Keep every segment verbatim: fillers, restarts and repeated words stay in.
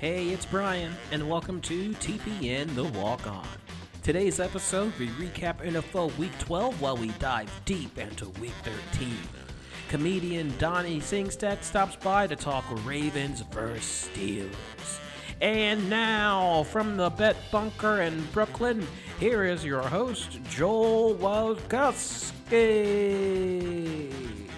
Hey, it's Brian, and welcome to T P N The Walk On. Today's episode, we recap N F L Week twelve while we dive deep into Week thirteen. Comedian Donnie Singstack stops by to talk Ravens versus Steelers. And now, from the Bet Bunker in Brooklyn, here is your host, Joel Wojtkowski.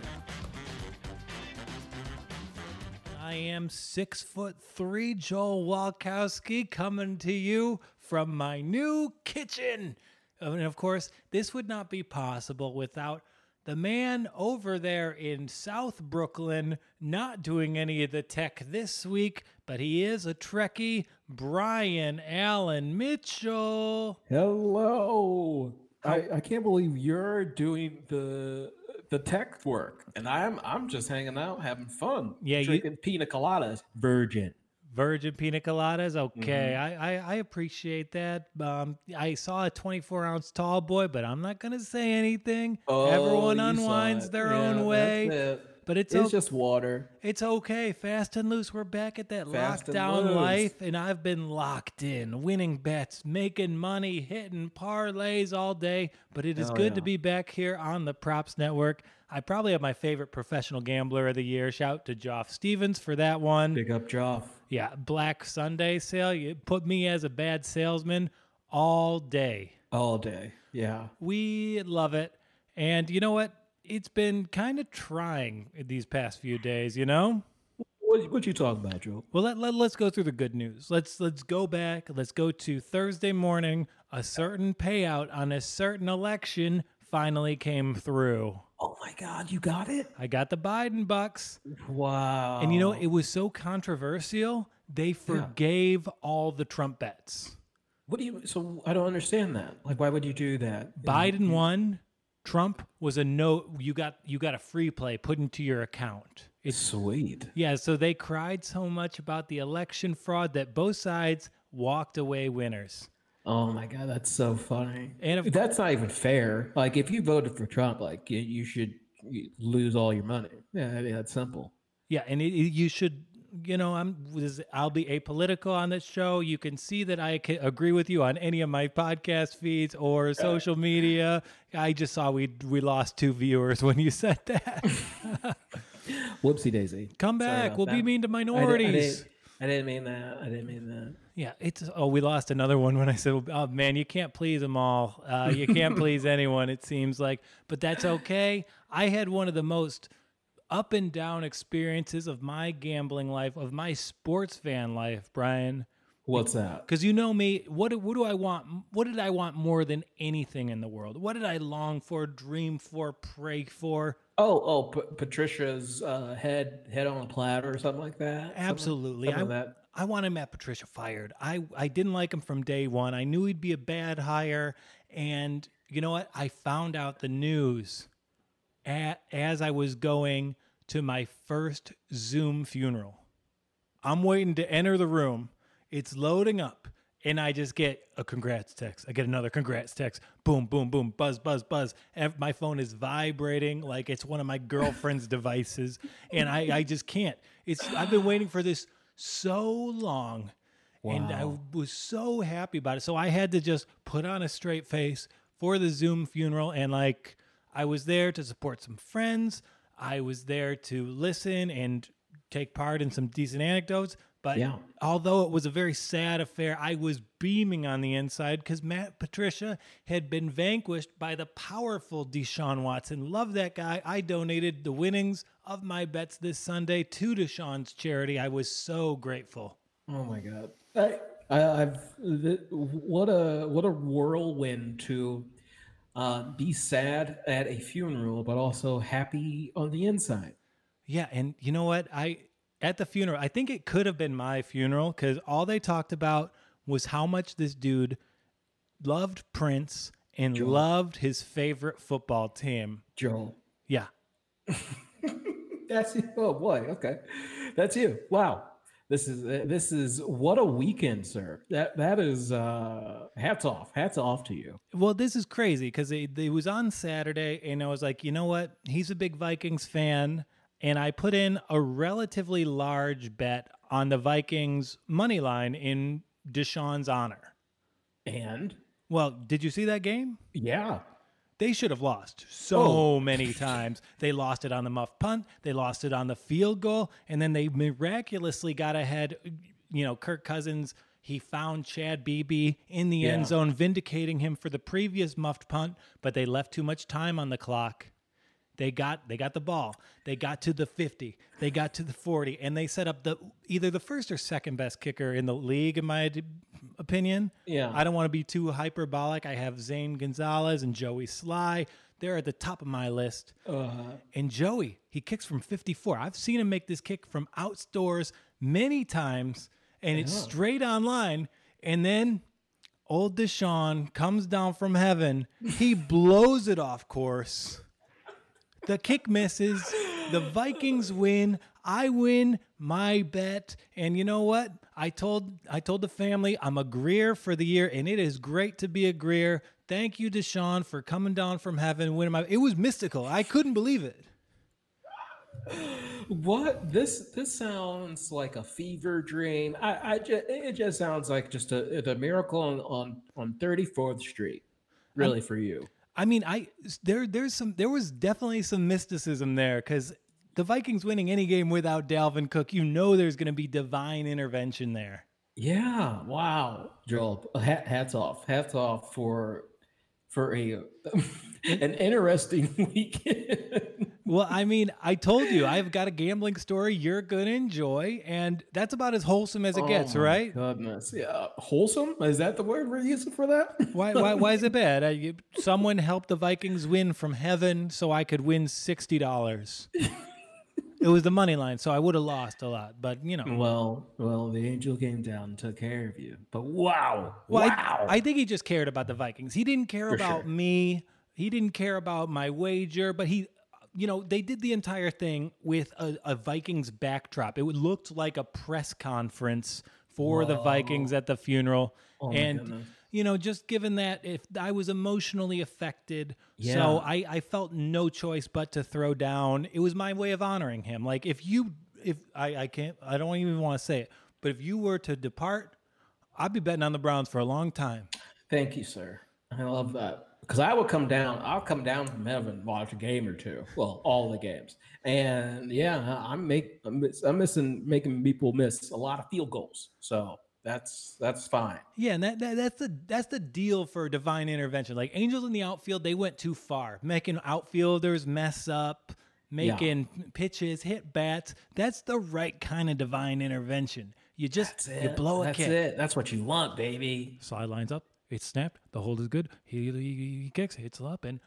I am six foot three, Joel Wojtkowski, coming to you from my new kitchen. And of course, this would not be possible without the man over there in South Brooklyn, not doing any of the tech this week, but he is a Trekkie, Brian Allen Mitchell. Hello. I, I can't believe you're doing the the tech work, and I'm I'm just hanging out, having fun, Yeah, you- drinking pina coladas, virgin. Virgin pina coladas, okay. Mm-hmm. I, I I appreciate that. Um, I saw a twenty-four ounce tall boy, but I'm not gonna say anything. Oh, Everyone you unwinds saw it. their Yeah, own way, that's it. but it's It's o- just water. it's okay. Fast and loose. We're back at that Fast and lockdown loose. life, and I've been locked in, winning bets, making money, hitting parlays all day. But it is Oh, good yeah. to be back here on the Props Network. I probably have my favorite professional gambler of the year. Shout to Joff Stevens for that one. Big up, Joff. Yeah, Black Sunday sale. You put me as a bad salesman all day. All day. Yeah. We love it. And you know what? It's been kind of trying these past few days, you know? What what you talking about, Joe? Well, let, let, let's go through the good news. Let's let's go back. Let's go to Thursday morning. A certain payout on a certain election finally came through. Oh my God, you got it? I got the Biden bucks. Wow. And you know, it was so controversial, they forgave all the Trump bets. What do you? So I don't understand that. Like, why would you do that? Biden won. Trump was a no. You got you got a free play put into your account. It's sweet. Yeah, so they cried so much about the election fraud that both sides walked away winners. Oh my God, that's so funny. And of That's not even fair. Like, if you voted for Trump, like, you, you should lose all your money. Yeah, I mean, that's simple. Yeah, and it, it- you should, you know, I'm was- I'll be apolitical on this show. You can see that I can agree with you on any of my podcast feeds or social media. I just saw we we lost two viewers when you said that. Whoopsie daisy. Come Sorry back. about We'll that. be mean to I, did, I, minorities. didn't, I didn't mean that. I didn't mean that. Yeah, it's oh, we lost another one when I said, "Oh man, you can't please them all. Uh, you can't please anyone." It seems like, but that's okay. I had one of the most up and down experiences of my gambling life, of my sports fan life, Brian. What's that? Because you know me, what do, what do I want? What did I want more than anything in the world? What did I long for, dream for, pray for? Oh, oh, P- Patricia's uh, head head on a platter or something like that. Something- Absolutely. something I, like that. I want Matt Patricia fired. I, I didn't like him from day one. I knew he'd be a bad hire. And you know what? I found out the news at, as I was going to my first Zoom funeral. I'm waiting to enter the room. It's loading up. And I just get a congrats text. I get another congrats text. Boom, boom, boom. Buzz, buzz, buzz. Ev- My phone is vibrating like it's one of my girlfriend's devices. And I, I just can't. It's I've been waiting for this so long. And I Wow. was so happy about it. So I had to just put on a straight face for the Zoom funeral. And like I was there to support some friends. I was there to listen and take part in some decent anecdotes. But Yeah. although it was a very sad affair, I was beaming on the inside because Matt Patricia had been vanquished by the powerful Deshaun Watson. Love that guy. I donated the winnings of my bets this Sunday to Deshaun's charity. I was so grateful. Oh my God. I, I I've th- what a what a whirlwind to uh, be sad at a funeral, but also happy on the inside. Yeah, and you know what? I at the funeral, I think it could have been my funeral because all they talked about was how much this dude loved Prince and Joel. loved his favorite football team. Joel. Yeah. That's you. Oh boy. Okay, that's you. Wow. This is this is what a weekend, sir. That that is uh, hats off. Hats off to you. Well, this is crazy because it, it was on Saturday, and I was like, you know what? He's a big Vikings fan, and I put in a relatively large bet on the Vikings money line in Deshaun's honor. And well, did you see that game? Yeah. They should have lost so oh. many times. They lost it on the muff punt. They lost it on the field goal. And then they miraculously got ahead. You know, Kirk Cousins, he found Chad Beebe in the yeah. end zone, vindicating him for the previous muffed punt, but they left too much time on the clock. They got they got the ball. They got to the fifty. They got to the forty, and they set up the either the first or second best kicker in the league, in my opinion. Yeah. I don't want to be too hyperbolic. I have Zane Gonzalez and Joey Sly. They're at the top of my list. Uh-huh. And Joey, he kicks from fifty-four. I've seen him make this kick from outdoors many times, and it's straight on line. And then old Deshaun comes down from heaven. He blows it off course. The kick misses. The Vikings win. I win my bet. And you know what? I told I told the family I'm a Greer for the year, and it is great to be a Greer. Thank you, Deshaun, for coming down from heaven, winning my. It was mystical. I couldn't believe it. What this this sounds like a fever dream. I, I just, it just sounds like just a, a miracle on, on on thirty-fourth Street, really, I'm, for you. I mean, I there there's some there was definitely some mysticism there, because the Vikings winning any game without Dalvin Cook, you know, there's going to be divine intervention there. Yeah, wow, Joel, hats off, hats off for for a an interesting weekend. Well, I mean, I told you I've got a gambling story you're going to enjoy, and that's about as wholesome as it oh gets, my right? Goodness, yeah, wholesome? Is that the word we're using for that? why, why, why is it bad? I, someone helped the Vikings win from heaven so I could win sixty dollars. It was the money line, so I would have lost a lot, but you know. Well, well, the angel came down and took care of you. But wow, well, wow! I, I think he just cared about the Vikings. He didn't care For about sure. me. He didn't care about my wager. But he, you know, they did the entire thing with a, a Vikings backdrop. It looked like a press conference for Whoa. the Vikings at the funeral, Oh my and. goodness. You know, just given that if I was emotionally affected, Yeah. so I, I felt no choice but to throw down. It was my way of honoring him. Like if you, if I, I can't, I don't even want to say it, but if you were to depart, I'd be betting on the Browns for a long time. Thank you, sir. I love that. Because I will come down, I'll come down from heaven and watch a game or two. Well, all the games. And yeah, I'm make I'm, miss, I'm missing making people miss a lot of field goals. So that's that's fine. Yeah, and that, that that's the that's the deal for divine intervention. Like angels in the outfield, they went too far, making outfielders mess up, making yeah. pitches hit bats. That's the right kind of divine intervention. You just you blow a that's kick. That's it. That's what you want, baby. Slide lines up. It's snapped. The hold is good. He, he, he kicks. Hits up and.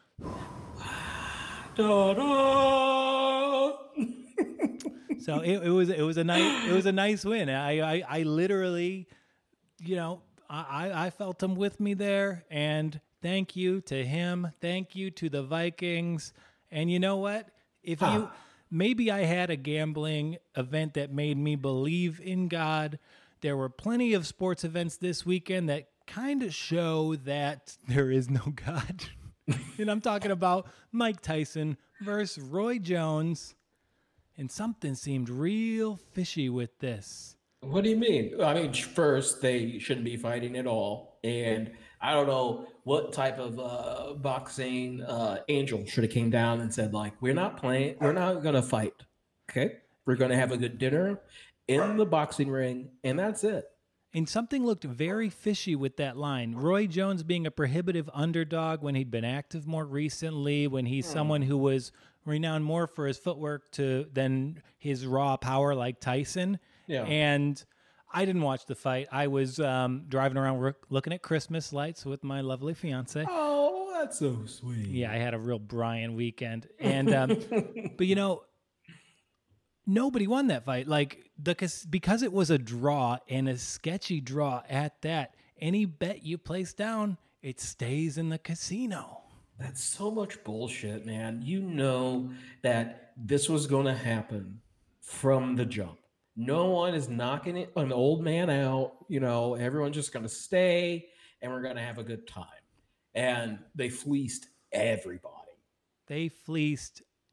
Da, da. So it, it was it was a nice it was a nice win. I I, I literally, you know, I, I felt him with me there, and thank you to him. Thank you to the Vikings. And you know what? If huh. you maybe I had a gambling event that made me believe in God. There were plenty of sports events this weekend that kind of show that there is no God. And I'm talking about Mike Tyson versus Roy Jones. And something seemed real fishy with this. What do you mean? I mean, first, they shouldn't be fighting at all. And I don't know what type of uh, boxing uh, angel should have came down and said, like, we're not playing, we're not going to fight. Okay? We're going to have a good dinner in the boxing ring, and that's it. And something looked very fishy with that line. Roy Jones being a prohibitive underdog when he'd been active more recently, when he's hmm. someone who was renowned more for his footwork to than his raw power like Tyson. Yeah. And I didn't watch the fight. I was um, driving around r- looking at Christmas lights with my lovely fiance. Oh, that's so sweet. Yeah, I had a real Brian weekend. And um, but you know, nobody won that fight. Like the because it was a draw and a sketchy draw at that. Any bet you place down, it stays in the casino. That's so much bullshit, man. You know that this was going to happen from the jump. No one is knocking it, an old man out. You know, everyone's just going to stay, and we're going to have a good time. And they fleeced everybody. They fleeced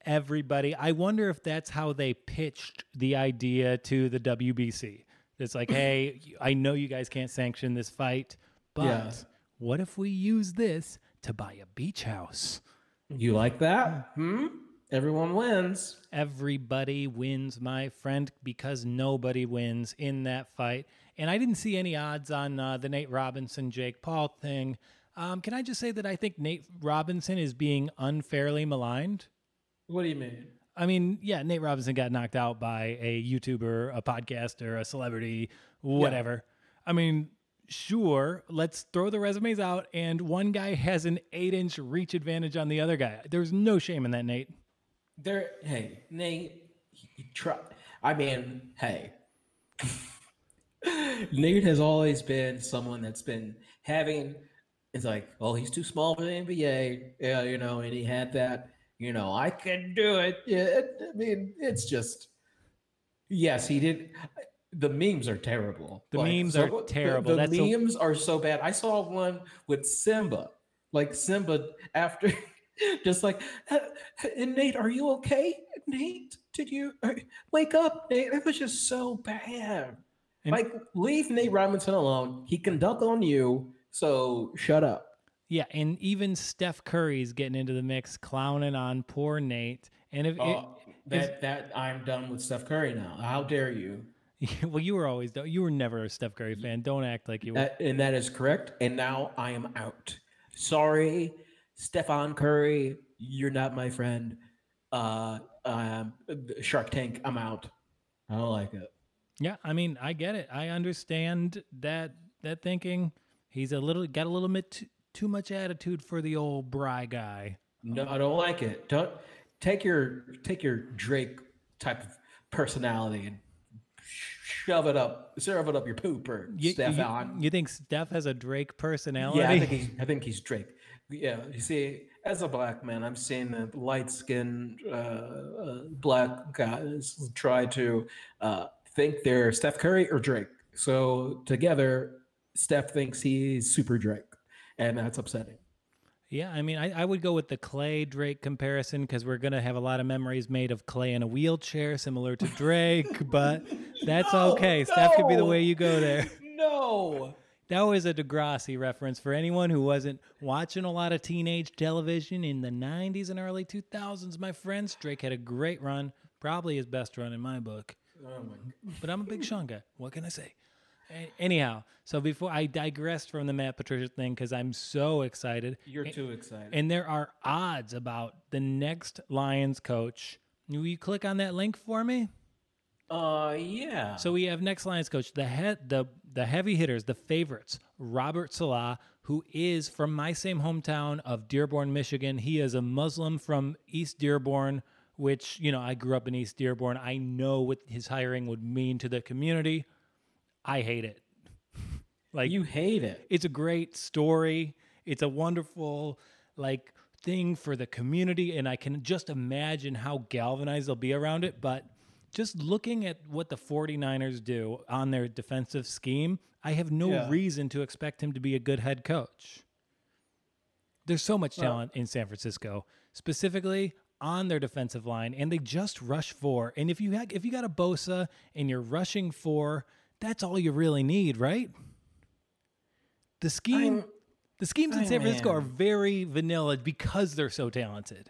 everybody. I wonder if that's how they pitched the idea to the W B C. It's like, hey, I know you guys can't sanction this fight, but Yeah. what if we use this to buy a beach house? You like that? Hmm? Everyone wins. Everybody wins, my friend, because nobody wins in that fight. And I didn't see any odds on uh, the Nate Robinson, Jake Paul thing. Um, can I just say that I think Nate Robinson is being unfairly maligned? What do you mean? I mean, yeah, Nate Robinson got knocked out by a YouTuber, a podcaster, a celebrity, whatever. I mean, sure, let's throw the resumes out, and one guy has an eight-inch reach advantage on the other guy. There's no shame in that, Nate. There, hey, Nate, you try. I mean, hey, Nate has always been someone that's been having. It's like, oh, he's too small for the N B A, yeah, you know, and he had that, you know, I can do it. Yeah, it, I mean, it's just, yes, he did. The memes are terrible. The Like, memes so- are the- terrible. The, That's a- memes are so bad. I saw one with Simba, like Simba after, just like, "Uh, and Nate, are you okay? Nate, did you uh, wake up? Nate, that was just so bad. And- like, leave Nate Robinson alone. He can dunk on you, so shut up. Yeah, and even Steph Curry's getting into the mix, clowning on poor Nate. And if Oh, it, that that I'm done with Steph Curry now. How dare you? well, you were always you were never a Steph Curry fan. Don't act like you were. That, and that is correct. And now I am out. Sorry, Stephon Curry, you're not my friend. Uh, um, Shark Tank, I'm out. I don't like it. Yeah, I mean, I get it. I understand that that thinking. He's a little got a little bit too, too much attitude for the old Bry guy. No, I don't like it. Don't take your take your Drake type of personality and shove it up, serve it up your pooper, You, Stephon. you, you think Steph has a Drake personality? Yeah, I think he's. I think he's Drake. Yeah, you see, as a black man, I'm seeing the light-skinned uh, uh, black guys try to uh, think they're Steph Curry or Drake. So together, Steph thinks he's Super Drake, and that's upsetting. Yeah, I mean, I, I would go with the Clay Drake comparison because we're gonna have a lot of memories made of Clay in a wheelchair, similar to Drake. But that's No, okay. Steph could be the no. way you go there. No. That was a Degrassi reference for anyone who wasn't watching a lot of teenage television in the nineties and early two thousands. My friends, Drake had a great run, probably his best run in my book. Oh my. But I'm a big Sean guy. What can I say? A- Anyhow, so before I digressed from the Matt Patricia thing because I'm so excited. You're too excited. And there are odds about the next Lions coach. Will you click on that link for me? Uh, yeah. So we have next Lions coach, the head, the the heavy hitters, the favorites, Robert Salah, who is from my same hometown of Dearborn, Michigan. He is a Muslim from East Dearborn, which, you know, I grew up in East Dearborn. I know what his hiring would mean to the community. I hate it. Like, you hate it. it's a great story. It's a wonderful like thing for the community, and I can just imagine how galvanized they'll be around it. But just looking at what the 49ers do on their defensive scheme, I have no Yeah. reason to expect him to be a good head coach. There's so much Well- talent in San Francisco, specifically on their defensive line, and they just rush four. And if you ha- if you got a Bosa and you're rushing four, that's all you really need, right? The scheme, I'm- the schemes in I San Francisco are man. very vanilla because they're so talented.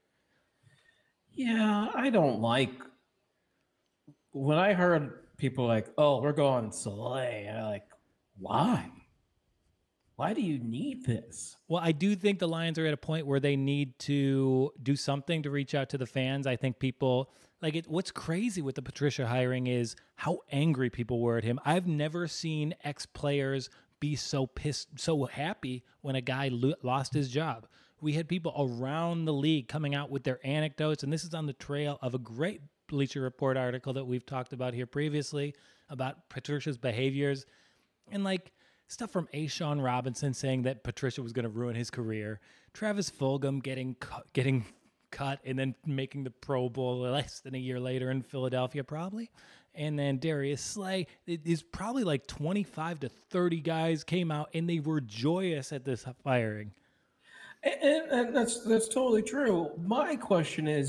Yeah, I don't like when I heard people like, "Oh, we're going Soleil." I'm like, why? Why do you need this? Well, I do think the Lions are at a point where they need to do something to reach out to the fans. I think people like it. What's crazy with the Patricia hiring is how angry people were at him. I've never seen ex players be so pissed, so happy when a guy lo- lost his job. We had people around the league coming out with their anecdotes, and this is on the trail of a great Bleacher Report article that we've talked about here previously about Patricia's behaviors. And like stuff from A. Sean Robinson saying that Patricia was going to ruin his career. Travis Fulgham getting cu- getting cut and then making the Pro Bowl less than a year later in Philadelphia, probably. And then Darius Slay. It is probably like twenty-five to thirty guys came out and they were joyous at this firing. And, and that's that's totally true. My question is,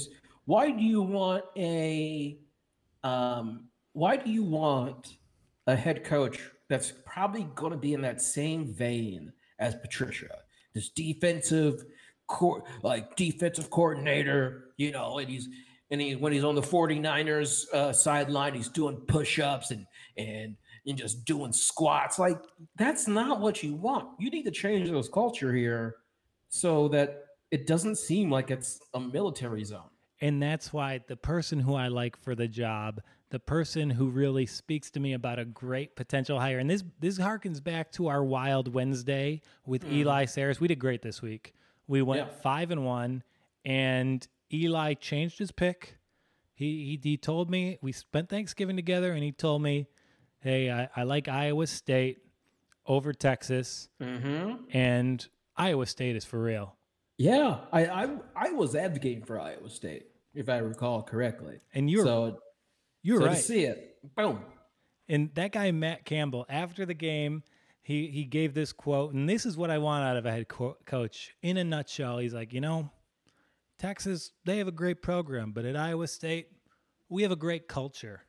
why do you want a um, why do you want a head coach that's probably going to be in that same vein as Patricia, this defensive, co- like defensive coordinator, you know, and he's and he when he's on the 49ers uh, sideline, he's doing push-ups and and and just doing squats. Like that's not what you want. You need to change those culture here so that it doesn't seem like it's a military zone. And that's why the person who I like for the job, the person who really speaks to me about a great potential hire, and this this harkens back to our Wild Wednesday with mm. Eli Sayers. We did great this week. We went yeah. five and one, and Eli changed his pick. He, he he told me, we spent Thanksgiving together, and he told me, hey, I, I like Iowa State over Texas, mm-hmm. and Iowa State is for real. Yeah, I, I I was advocating for Iowa State, if I recall correctly. And you're so, you're so right. To see it, boom. And that guy Matt Campbell, after the game, he he gave this quote, and this is what I want out of a head co- coach. In a nutshell, he's like, you know, Texas, they have a great program, but at Iowa State, we have a great culture.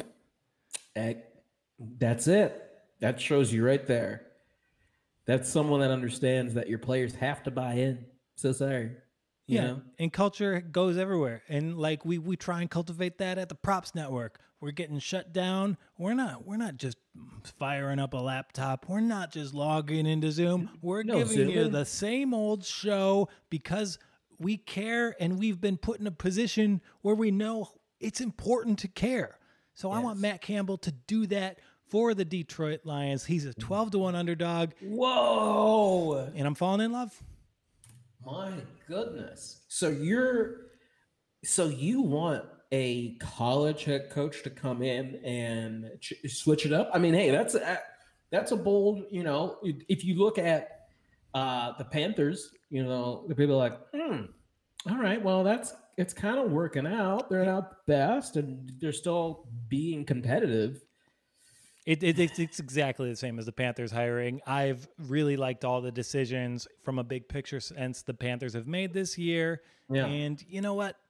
That's it. That shows you right there. That's someone that understands that your players have to buy in. So sorry. You yeah, know? And culture goes everywhere. And like we we try and cultivate that at the Props Network. We're getting shut down. We're not we're not just firing up a laptop. We're not just logging into Zoom. We're no, giving Zoom. you the same old show because we care and we've been put in a position where we know it's important to care. So yes. I want Matt Campbell to do that for the Detroit Lions. He's a twelve to one underdog. Whoa. And I'm falling in love. My goodness. So you're so you want a college head coach to come in and ch- switch it up? I mean, hey, that's a, that's a bold, you know, if you look at uh, the Panthers, you know, the people are like, hmm, all right, well, that's it's kind of working out. They're not the best and they're still being competitive. It, it, it's, it's exactly the same as the Panthers hiring. I've really liked all the decisions from a big picture sense the Panthers have made this year. Yeah. And you know what?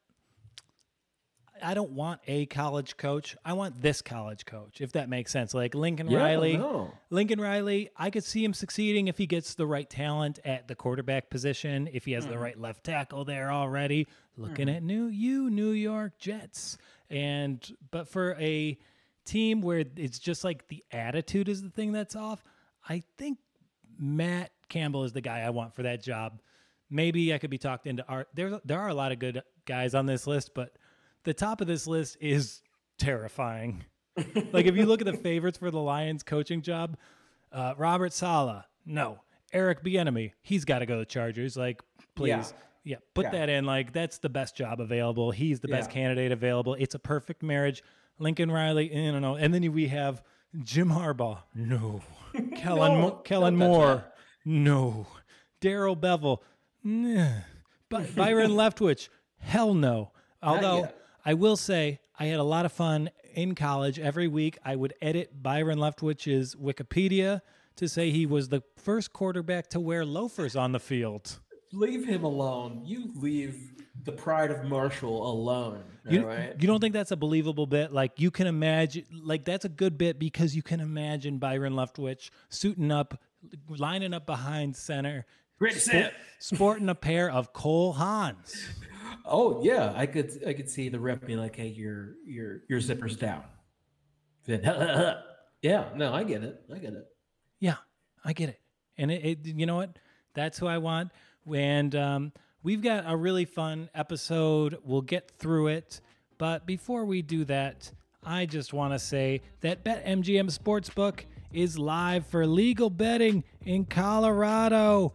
I don't want a college coach. I want this college coach, if that makes sense. Like Lincoln yeah, Riley. No. Lincoln Riley, I could see him succeeding if he gets the right talent at the quarterback position, if he has mm. the right left tackle there already. Looking mm. at new you, New York Jets. And but for a team where it's just like the attitude is the thing that's off, I think Matt Campbell is the guy I want for that job. Maybe I could be talked into art. There, there are a lot of good guys on this list, but the top of this list is terrifying. Like if you look at the favorites for the Lions coaching job, uh, Robert Saleh, no. Eric Bieniemy, he's got to go to the Chargers. Like, please. Yeah. Yeah, put yeah. that in. Like, that's the best job available. He's the best yeah. candidate available. It's a perfect marriage. Lincoln Riley, I don't know. And then we have Jim Harbaugh. No. Kellen, no, Mo- Kellen Moore. No. Darrell Bevel. Nah. But Byron Leftwich. Hell no. Although I will say I had a lot of fun in college. Every week I would edit Byron Leftwich's Wikipedia to say he was the first quarterback to wear loafers on the field. Leave him alone. You leave the pride of Marshall alone. You, right? you don't think that's a believable bit? Like you can imagine, like that's a good bit because you can imagine Byron Leftwich suiting up, lining up behind center, sport, sporting a pair of Cole Haans. Oh yeah, I could I could see the rep being like, "Hey, your your your zipper's down." Then, yeah, no, I get it. I get it. Yeah, I get it. And it, it you know what? That's who I want. And um, we've got a really fun episode. We'll get through it. But before we do that, I just want to say that BetMGM Sportsbook is live for legal betting in Colorado,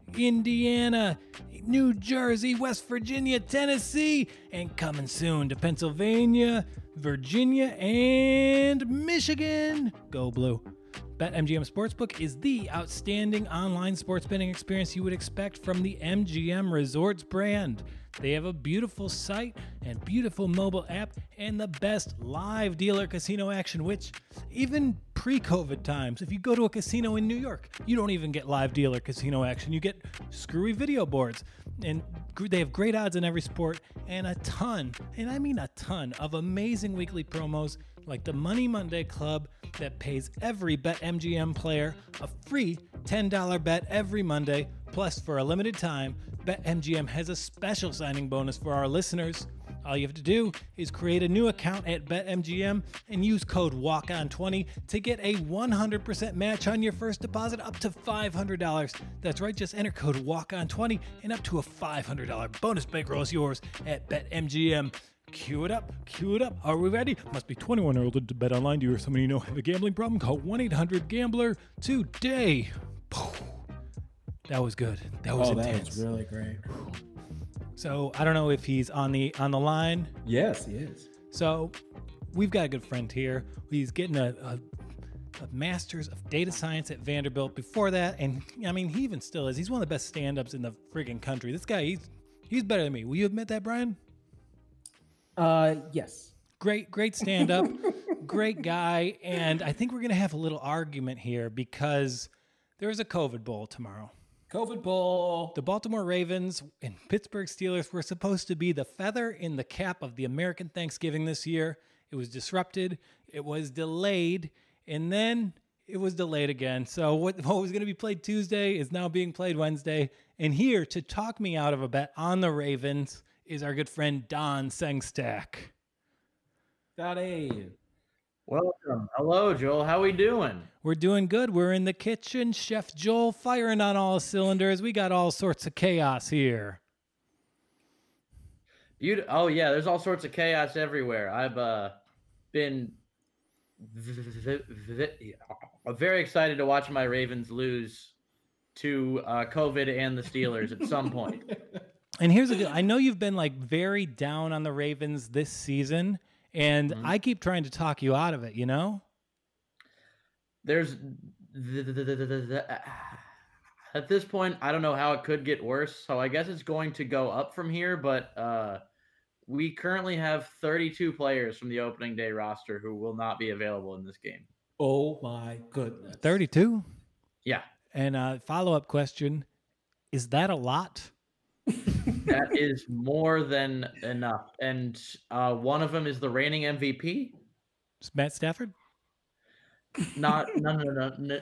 Indiana, New Jersey, West Virginia, Tennessee, and coming soon to Pennsylvania, Virginia, and Michigan. Go Blue. BetMGM Sportsbook is the outstanding online sports betting experience you would expect from the M G M Resorts brand. They have a beautiful site and beautiful mobile app and the best live dealer casino action, which even pre-COVID times, if you go to a casino in New York, you don't even get live dealer casino action. You get screwy video boards. And they have great odds in every sport and a ton, and I mean a ton, of amazing weekly promos like the Money Monday Club that pays every BetMGM player a free ten dollars bet every Monday. Plus, for a limited time, BetMGM has a special signing bonus for our listeners. All you have to do is create a new account at BetMGM and use code walk on twenty to get a one hundred percent match on your first deposit up to five hundred dollars. That's right, just enter code walk on twenty and up to a five hundred dollars bonus bankroll is yours at BetMGM. Cue it up, cue it up. Are we ready? Must be twenty-one or older to bet online. Do you or somebody you know have a gambling problem? Call one eight hundred gambler today. That was good. That was oh, intense. That was really great. So I don't know if he's on the on the line. Yes, he is. So we've got a good friend here. He's getting a, a, a master's of data science at Vanderbilt. Before that, and I mean, he even still is. He's one of the best stand-ups in the friggin' country. This guy, he's he's better than me. Will you admit that, Brian? Uh, yes. Great, great stand-up, great guy, and I think we're gonna have a little argument here because there's a COVID Bowl tomorrow. COVID Bowl. The Baltimore Ravens and Pittsburgh Steelers were supposed to be the feather in the cap of the American Thanksgiving this year. It was disrupted. It was delayed. And then it was delayed again. So what, what was going to be played Tuesday is now being played Wednesday. And here to talk me out of a bet on the Ravens is our good friend Don Sengstack. Donnie. Welcome. Hello, Joel. How we doing? We're doing good. We're in the kitchen. Chef Joel firing on all cylinders. We got all sorts of chaos here. You, oh, yeah, there's all sorts of chaos everywhere. I've uh, been v- v- v- very excited to watch my Ravens lose to uh, COVID and the Steelers at some point. And here's the deal. I know you've been like very down on the Ravens this season. And mm-hmm. I keep trying to talk you out of it, you know? There's at this point, I don't know how it could get worse. So I guess it's going to go up from here. But uh, we currently have thirty-two players from the opening day roster who will not be available in this game. Oh, my goodness. thirty-two? Yeah. And uh, follow-up question, is that a lot? That is more than enough. And uh, one of them is the reigning M V P. It's Matt Stafford? Not, no, no, no, no.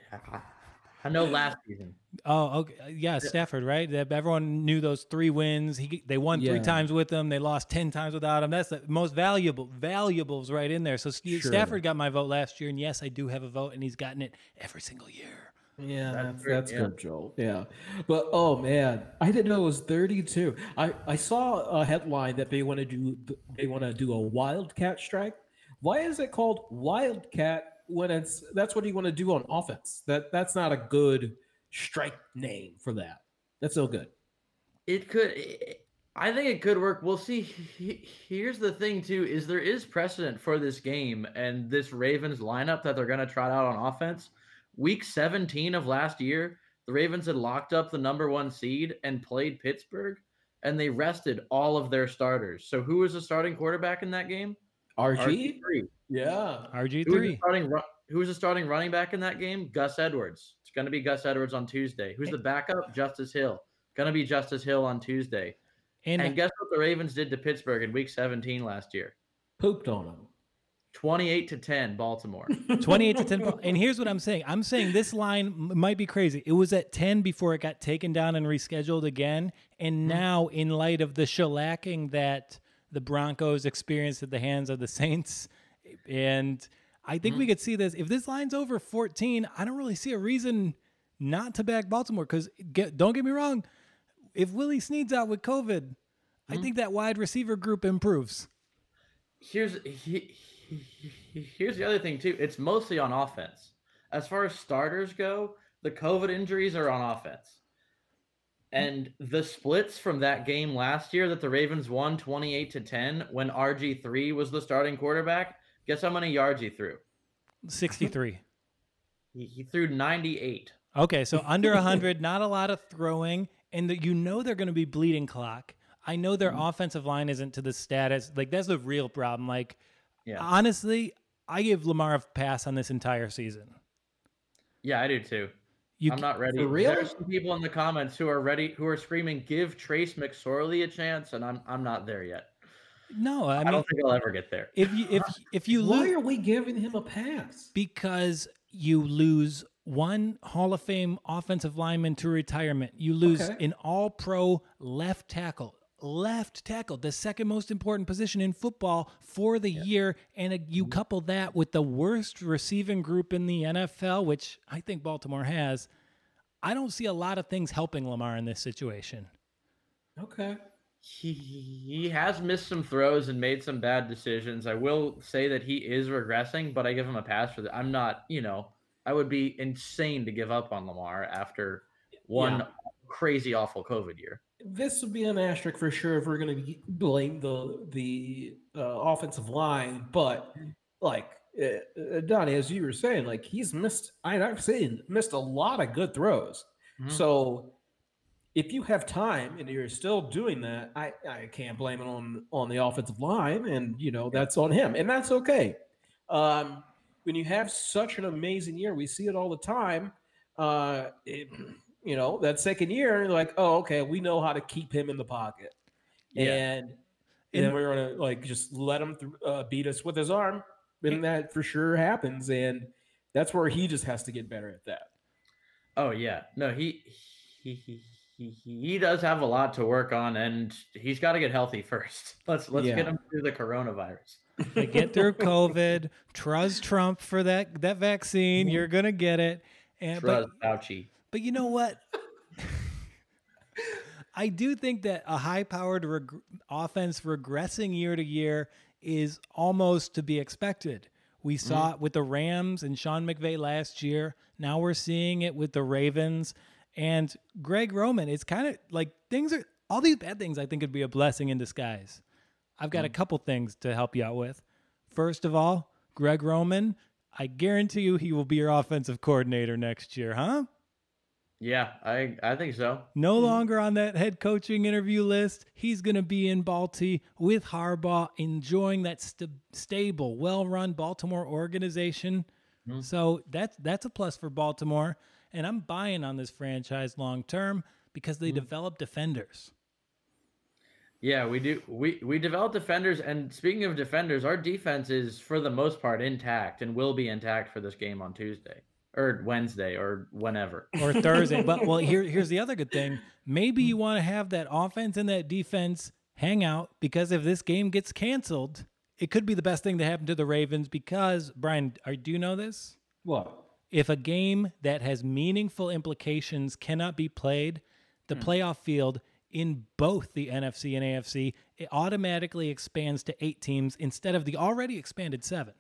I know last season. Oh, okay. Yeah, Stafford, right? Everyone knew those three wins. He They won three yeah. times with him. They lost ten times without him. That's the most valuable. Valuables right in there. So sure. Stafford got my vote last year. And yes, I do have a vote. And he's gotten it every single year. Yeah, that's, that's yeah. good, Joel. Yeah. But, oh, man, I didn't know it was thirty-two. I, I saw a headline that they want to do they want to do a Wildcat strike. Why is it called Wildcat when it's that's what you want to do on offense? That That's not a good strike name for that. That's so good. It could – I think it could work. We'll see. Here's the thing, too, is there is precedent for this game and this Ravens lineup that they're going to try out on offense. Week seventeen of last year, the Ravens had locked up the number one seed and played Pittsburgh, and they rested all of their starters. So who was the starting quarterback in that game? R G? R G three. Yeah. R G three. Who was the starting, who was the starting running back in that game? Gus Edwards. It's going to be Gus Edwards on Tuesday. Who's the backup? Justice Hill. Going to be Justice Hill on Tuesday. And, and guess what the Ravens did to Pittsburgh in week seventeen last year? Pooped on them. twenty-eight to ten, Baltimore. twenty-eight to ten. And here's what I'm saying. I'm saying this line might be crazy. It was at ten before it got taken down and rescheduled again. And now, in light of the shellacking that the Broncos experienced at the hands of the Saints, and I think mm-hmm. we could see this. If this line's over fourteen, I don't really see a reason not to back Baltimore. Because get, don't get me wrong, if Willie Snead's out with COVID, mm-hmm. I think that wide receiver group improves. Here's he, he, here's the other thing too. It's mostly on offense. As far as starters go, the COVID injuries are on offense. And the splits from that game last year that the Ravens won twenty-eight to ten when R G three was the starting quarterback, guess how many yards he threw? sixty-three. He, he threw ninety-eight. Okay, so under one hundred, not a lot of throwing, and the, you know they're going to be bleeding clock. I know their mm-hmm. offensive line isn't to the status. Like, that's the real problem. Like, yeah. honestly, I give Lamar a pass on this entire season. Yeah, I do too. You I'm not ready. For real? There's some people in the comments who are ready, who are screaming, "Give Trace McSorley a chance," and I'm I'm not there yet. No, I, mean, I don't think I'll ever get there. If you if if you why lose, are we giving him a pass? Because you lose one Hall of Fame offensive lineman to retirement. You lose okay. an All-Pro left tackle. Left tackle, the second most important position in football for the yeah. year, and you couple that with the worst receiving group in the N F L, which I think Baltimore has. I don't see a lot of things helping Lamar in this situation. Okay. He he has missed some throws and made some bad decisions. I will say that he is regressing, but I give him a pass for that. I'm not, you know, I would be insane to give up on Lamar after one yeah. crazy, awful COVID year. This would be an asterisk for sure if we're going to blame the the uh, offensive line, but like uh, Donnie, as you were saying, like he's missed. I, I've seen missed a lot of good throws. Mm-hmm. So if you have time and you're still doing that, I, I can't blame it on on the offensive line, and you know that's on him, and that's okay. Um, when you have such an amazing year, we see it all the time. Uh, it, You know, that second year, like, oh, okay, we know how to keep him in the pocket. Yeah. And, and then we're going to, like, just let him th- uh, beat us with his arm. And that for sure happens. And that's where he just has to get better at that. Oh, yeah. No, he he he he, he does have a lot to work on, and he's got to get healthy first. Let's let's yeah. get him through the coronavirus. Get through COVID. Trust Trump for that, that vaccine. You're going to get it. And, Trust but, Fauci. But you know what? I do think that a high-powered reg- offense regressing year to year is almost to be expected. We saw mm-hmm. it with the Rams and Sean McVay last year. Now we're seeing it with the Ravens and Greg Roman. It's kind of like things are all these bad things I think would be a blessing in disguise. I've got mm-hmm. a couple things to help you out with. First of all, Greg Roman, I guarantee you he will be your offensive coordinator next year, huh? Yeah, I, I think so. No longer on that head coaching interview list. He's going to be in Balti with Harbaugh, enjoying that st- stable, well-run Baltimore organization. Mm-hmm. So that's that's a plus for Baltimore. And I'm buying on this franchise long-term because they mm-hmm. develop defenders. Yeah, we do. We, we develop defenders. And speaking of defenders, our defense is, for the most part, intact and will be intact for this game on Tuesday. Or Wednesday, or whenever. Or Thursday. But, well, here, here's the other good thing. Maybe you want to have that offense and that defense hang out, because if this game gets canceled, it could be the best thing to happen to the Ravens because, Brian, are, do you know this? What? If a game that has meaningful implications cannot be played, the hmm. playoff field in both the N F C and A F C, it automatically expands to eight teams instead of the already expanded seven.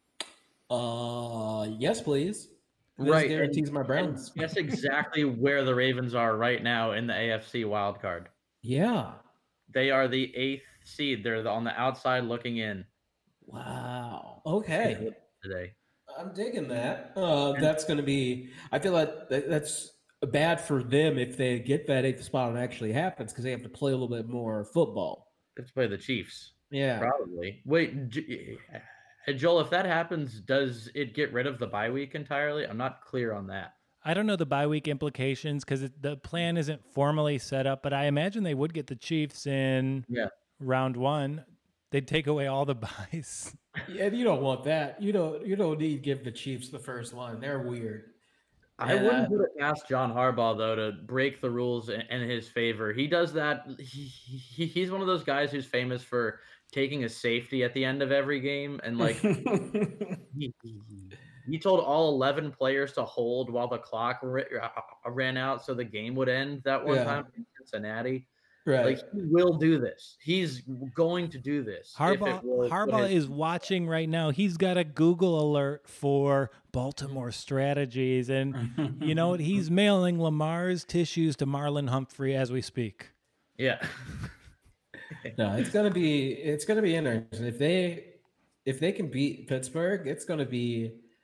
Uh, yes, please. This right, guarantees and, my Browns. That's exactly where the Ravens are right now in the A F C wild card. Yeah, they are the eighth seed. They're on the outside looking in. Wow. Okay. Today, I'm digging that. Uh, that's going to be. I feel like that's bad for them if they get that eighth spot and it actually happens, because they have to play a little bit more football. They have to play the Chiefs. Yeah, probably. Wait. Hey, Joel, if that happens, does it get rid of the bye week entirely? I'm not clear on that. I don't know the bye week implications because the plan isn't formally set up, but I imagine they would get the Chiefs in yeah. round one. They'd take away all the byes. Yeah, you don't want that. You don't. You don't need to give the Chiefs the first one. They're weird. I yeah. wouldn't put it past John Harbaugh, though, to break the rules in, in his favor. He does that. He, he he's one of those guys who's famous for taking a safety at the end of every game, and like he, he, he told all eleven players to hold while the clock ran out so the game would end that one yeah. time in Cincinnati. Right. Like, he will do this. He's going to do this. Harbaugh, Harbaugh his... is watching right now. He's got a Google alert for Baltimore strategies, and you know what? He's mailing Lamar's tissues to Marlon Humphrey as we speak. Yeah. No, it's gonna be it's gonna be interesting if they if they can beat Pittsburgh. It's gonna be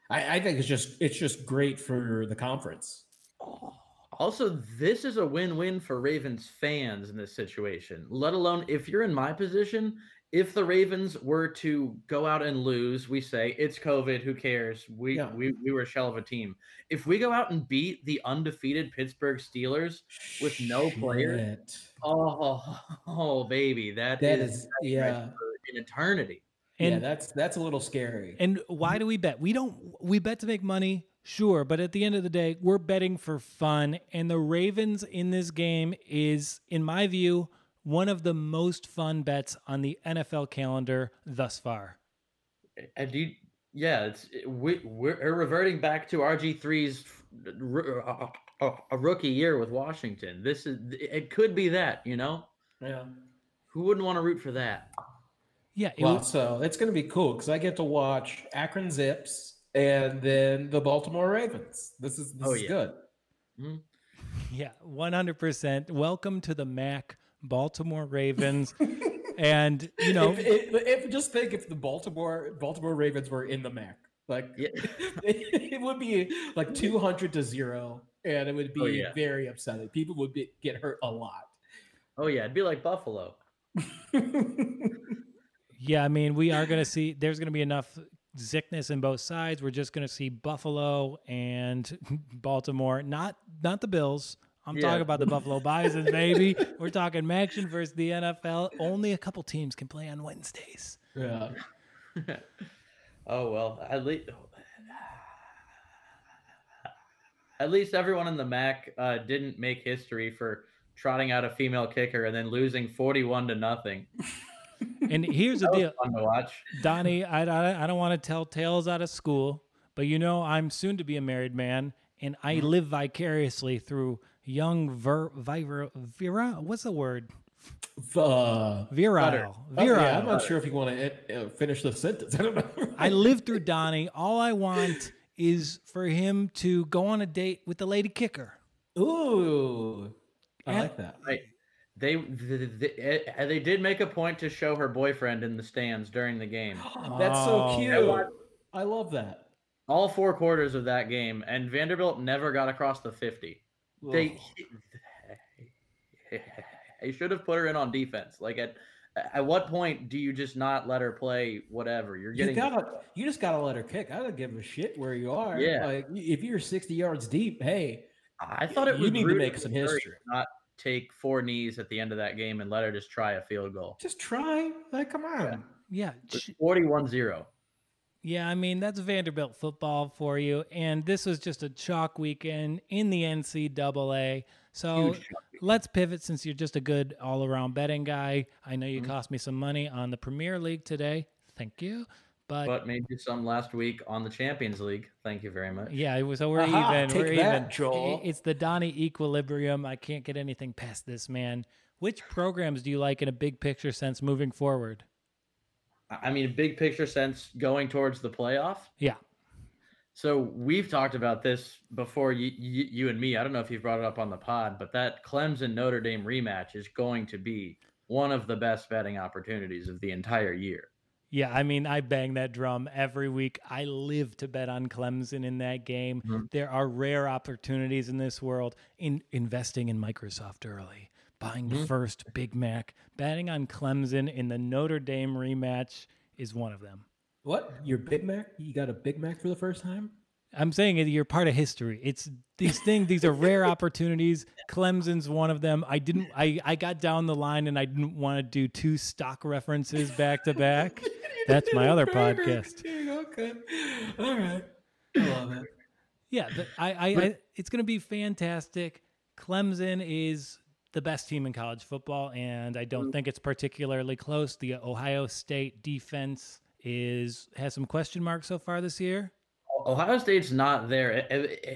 I, I think it's just it's just great for the conference. Also, this is a win-win for Ravens fans in this situation, let alone if you're in my position. If the Ravens were to go out and lose, we say it's COVID, who cares? We Yeah. we we were a shell of a team. If we go out and beat the undefeated Pittsburgh Steelers with no players, Shit. oh, oh baby, that, That is, is exciting right yeah. for an eternity. yeah, And that's that's a little scary. and why do we bet? We don't we bet to make money, sure, but at the end of the day, we're betting for fun. And the Ravens in this game is, in my view, one of the most fun bets on the N F L calendar thus far. And do you, yeah, it's we, we're reverting back to R G three's a rookie year with Washington. This is it could be that, you know. Yeah. Who wouldn't want to root for that? Yeah, it Well, was, so it's going to be cool because I get to watch Akron Zips and then the Baltimore Ravens. This is this Oh, is yeah. good. Hmm? yeah, one hundred percent. Welcome to the M A C, Baltimore Ravens. And, you know, if, if, if just think if the Baltimore Baltimore Ravens were in the M A C, like Yeah. it, it would be like two hundred to zero, and it would be Oh, yeah. very upsetting. People would be, get hurt a lot. Oh yeah, it'd be like Buffalo. yeah, I mean, we are going to see, there's going to be enough sickness in both sides. We're just going to see Buffalo and Baltimore, not not the Bills. I'm Yeah. talking about the Buffalo Bisons, baby. We're talking action versus the N F L. Only a couple teams can play on Wednesdays. Yeah. Oh well, at least at least everyone in the M A C uh, didn't make history for trotting out a female kicker and then losing forty-one to nothing. And here's the That was deal, fun to watch. Donnie, I, I, I don't want to tell tales out of school, but you know I'm soon to be a married man, and I live vicariously through young Ver, Vira, Vira, what's the word? Uh, Virile. oh, Virile. yeah, I'm not sure if you want to uh, finish the sentence. I don't know. I live through Donnie. All I want is for him to go on a date with the lady kicker. Ooh, I Yeah. like that. Right. They, they they they did make a point to show her boyfriend in the stands during the game. That's so Oh. cute. I love that. All four quarters of that game, and Vanderbilt never got across the fifty. They they should have put her in on defense. Like at at what point do you just not let her play whatever? You're You getting gotta, you just gotta let her kick. I don't give a shit where you are. Yeah. Like if you're sixty yards deep, hey, I thought it you was need to rude make of some Missouri history. to not take four knees at the end of that game and let her just try a field goal. just try. Like, come on. Yeah. ch- forty-one zero. Yeah, I mean, that's Vanderbilt football for you. And this was just a chalk weekend in the N C double A. So Huge chalk let's pivot since you're just a good all around betting guy. I know you Mm-hmm. cost me some money on the Premier League today. Thank you. But, But maybe some last week on the Champions League. Thank you very much. yeah, it was, so we're Aha, even. take We're that, even. Joel. It's the Donnie equilibrium. I can't get anything past this man. Which programs do you like in a big picture sense moving forward? I mean, big picture sense going towards the playoff. Yeah. So we've talked about this before, you, you, you and me. I don't know if you've brought it up on the pod, but that Clemson Notre Dame rematch is going to be one of the best betting opportunities of the entire year. Yeah, I mean, I bang that drum every week. I live to bet on Clemson in that game. Mhm. There are rare opportunities in this world in investing in Microsoft early, buying the Mhm. first Big Mac, betting on Clemson in the Notre Dame rematch is one of them. What? Your Big Mac? You got a Big Mac for the first time? I'm saying it, you're part of history. It's these things, these are rare opportunities. Clemson's one of them. I didn't I, I got down the line and I didn't want to do two stock references back to back. That's my other podcast. Okay. All right. I love it. Yeah, but I, I, I it's going to be fantastic. Clemson is the best team in college football, and I don't think it's particularly close. The Ohio State defense is has some question marks so far this year. Ohio State's not there.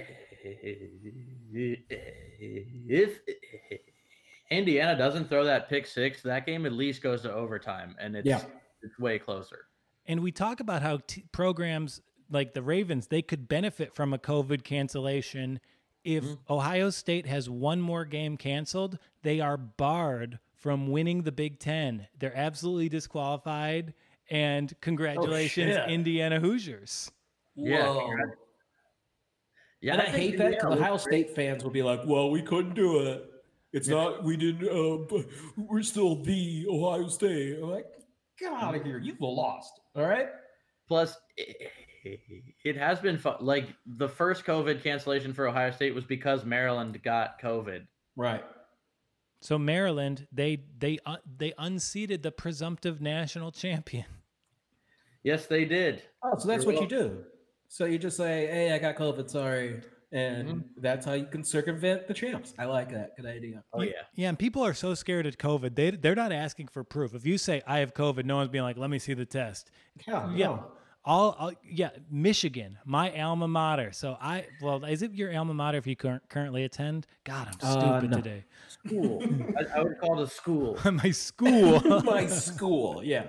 If Indiana doesn't throw that pick six, that game at least goes to overtime, and it's Yeah. it's way closer. And we talk about how t- programs like the Ravens, they could benefit from a COVID cancellation. If Ohio State has one more game canceled, they are barred from winning the Big Ten. They're absolutely disqualified. And congratulations, shit. Indiana Hoosiers. Yeah, Whoa. Yeah, And I, hate that because Indiana Ohio looks great. State fans will be like, "Well, we couldn't do it. It's Yeah. not. We didn't. Uh, but we're still the Ohio State." I'm like, get out of here. You've lost. All right. Plus, it, it has been fun. Like the first COVID cancellation for Ohio State was because Maryland got COVID. Right. So Maryland, they they uh, they unseated the presumptive national champion. Yes, they did. Oh, so that's You're what you welcome. do. So you just say, "Hey, I got COVID. Sorry." And Mhm. that's how you can circumvent the champs. I like that. Good idea. Oh You- yeah. Yeah, and people are so scared of COVID. They they're not asking for proof. If you say I have COVID, no one's being like, "Let me see the test." Yeah. Yeah. no. All, all yeah, Michigan, my alma mater. So I well, is it your alma mater if you cur- currently attend? God, I'm Uh, stupid no. today. School. I, I would call it a school. My school. My school. Yeah.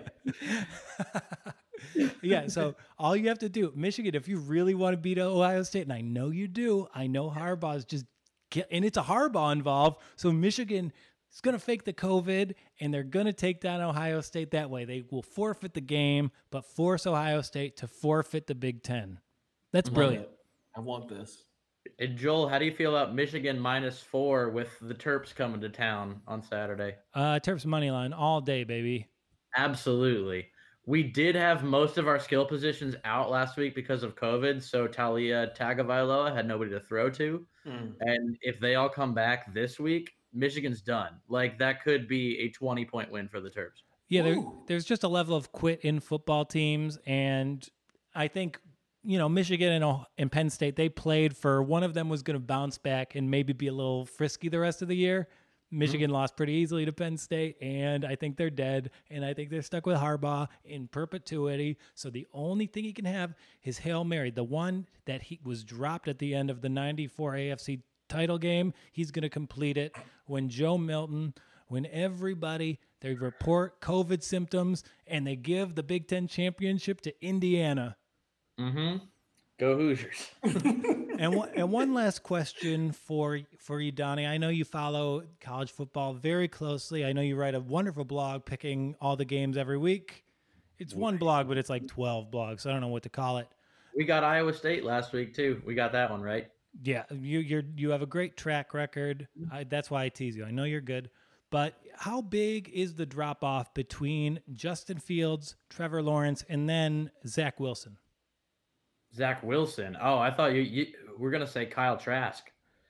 Yeah, so all you have to do, Michigan, if you really want to beat Ohio State, and I know you do, I know Harbaugh's just get, and it's a Harbaugh involved. So Michigan is going to fake the COVID, and they're going to take down Ohio State that way. They will forfeit the game, but force Ohio State to forfeit the Big Ten. That's brilliant. I want this. And Joel, how do you feel about Michigan minus four with the Terps coming to town on Saturday? Uh, Terps money line all day, baby. Absolutely. We did have most of our skill positions out last week because of COVID, so Talia Tagovailoa had nobody to throw to. Mm. And if they all come back this week, Michigan's done. Like that could be a twenty-point win for the Terps. Yeah, there, Ooh. there's just a level of quit in football teams, and I think you know Michigan and, Oh- and Penn State, they played for one of them was going to bounce back and maybe be a little frisky the rest of the year. Michigan lost pretty easily to Penn State, and I think they're dead, and I think they're stuck with Harbaugh in perpetuity. So the only thing he can have is Hail Mary, the one that he was dropped at the end of the ninety-four A F C title game. He's going to complete it when Joe Milton, when everybody, they report COVID symptoms, and they give the Big Ten championship to Indiana. Mm-hmm. Go Hoosiers. And one, and one last question for for you, Donnie. I know you follow college football very closely. I know you write a wonderful blog picking all the games every week. It's one blog, but it's like twelve blogs. I don't know what to call it. We got Iowa State last week too. We got that one right. Yeah, you you're you have a great track record. I, that's why I tease you. I know you're good. But how big is the drop off between Justin Fields, Trevor Lawrence, and then Zach Wilson? Zach Wilson. Oh, I thought you, you were gonna say Kyle Trask.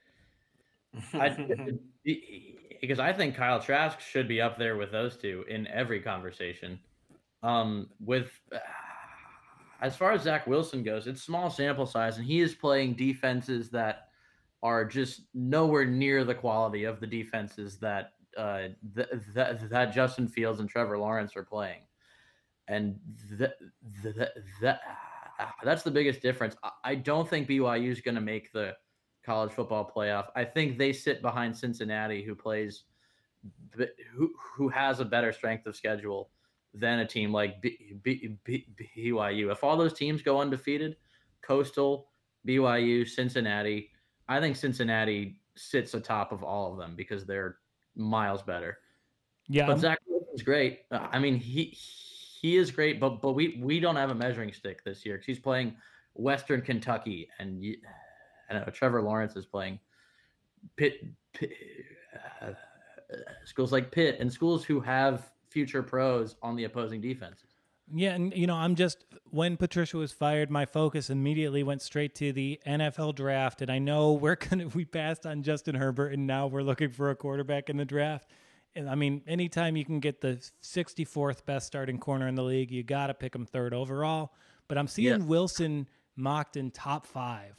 I, because I think Kyle Trask should be up there with those two in every conversation. Um, with uh, as far as Zach Wilson goes, it's small sample size, and he is playing defenses that are just nowhere near the quality of the defenses that uh, th- th- that Justin Fields and Trevor Lawrence are playing, and th- th- th- that's the biggest difference. I- I don't think B Y U is going to make the college football playoff. I think they sit behind Cincinnati, who plays, who who has a better strength of schedule than a team like B, B, B, B Y U. If all those teams go undefeated, Coastal, B Y U, Cincinnati, I think Cincinnati sits atop of all of them because they're miles better. Yeah, But I'm- Zach Wilson's great. Uh, I mean, he he is great, but but we we don't have a measuring stick this year because he's playing Western Kentucky, and you, I know Trevor Lawrence is playing Pitt, Pitt uh, schools like Pitt and schools who have future pros on the opposing defenses. Yeah, and you know, I'm just when Patricia was fired, my focus immediately went straight to the N F L draft, and I know we're gonna we passed on Justin Herbert, and now we're looking for a quarterback in the draft. And I mean, anytime you can get the sixty-fourth best starting corner in the league, you got to pick him third overall. But I'm seeing Yeah. Wilson mocked in top five,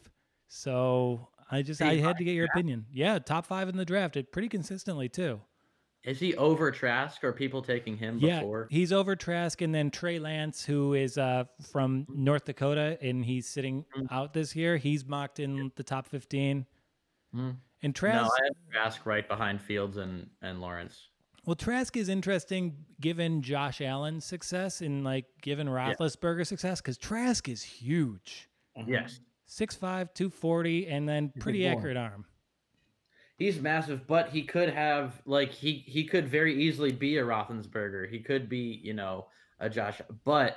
so I just I Pretty had to get your opinion. Yeah, top five in the draft, it pretty consistently too. Is he over Trask, or are people taking him Yeah, before? he's over Trask, and then Trey Lance, who is uh, from North Dakota, and he's sitting out this year. He's mocked in the top fifteen. Mm. And Trask, No, I have Trask right behind Fields and, and Lawrence. well, Trask is interesting given Josh Allen's success and like given Roethlisberger's success, because Trask is huge, Yes. six five, two forty, and then pretty boy. accurate arm. He's massive, but he could have like he he could very easily be a Roethlisberger. He could be, you know, a Josh, but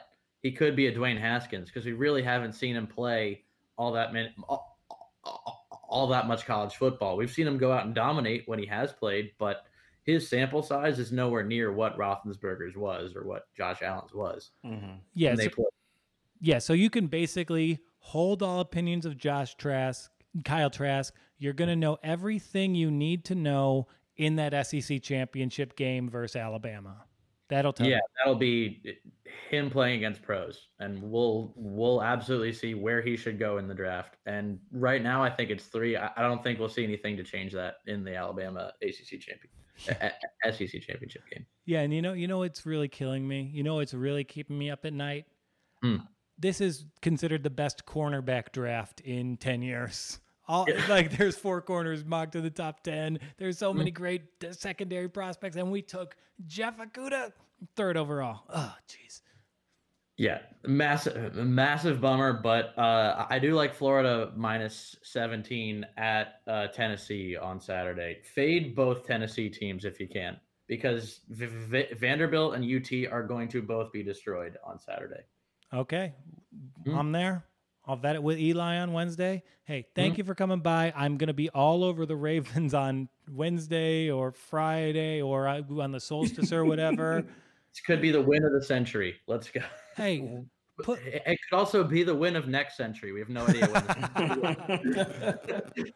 he could be a Dwayne Haskins because we really haven't seen him play all that many, all, all, all that much college football. We've seen him go out and dominate when he has played, but his sample size is nowhere near what Roethlisberger's was or what Josh Allen's was. Mm-hmm. Yeah, so, yeah. So you can basically hold all opinions of Josh Trask, Kyle Trask. You're going to know everything you need to know in that S E C championship game versus Alabama. That'll tell yeah, you. That'll be him playing against pros, and we'll we'll absolutely see where he should go in the draft. And right now, I think it's three. I, I don't think we'll see anything to change that in the Alabama A C C champion, S E C championship game. Yeah, and you know, you know, it's really killing me. You know, it's really keeping me up at night. Hmm. This is considered the best cornerback draft in ten years. All yeah. Like there's four corners mocked in the top ten. There's so many great secondary prospects, and we took Jeff Okudah third overall. Oh, jeez. Yeah, massive, massive bummer. But uh, I do like Florida minus seventeen at uh, Tennessee on Saturday. Fade both Tennessee teams if you can, because v- v- Vanderbilt and U T are going to both be destroyed on Saturday. Okay, mm-hmm. I'm there. I'll vet it with Eli on Wednesday. Hey, thank mm-hmm. you for coming by. I'm going to be all over the Ravens on Wednesday or Friday or on the solstice or whatever. This could be the win of the century. Let's go. Hey, put... it could also be the win of next century. We have no idea when.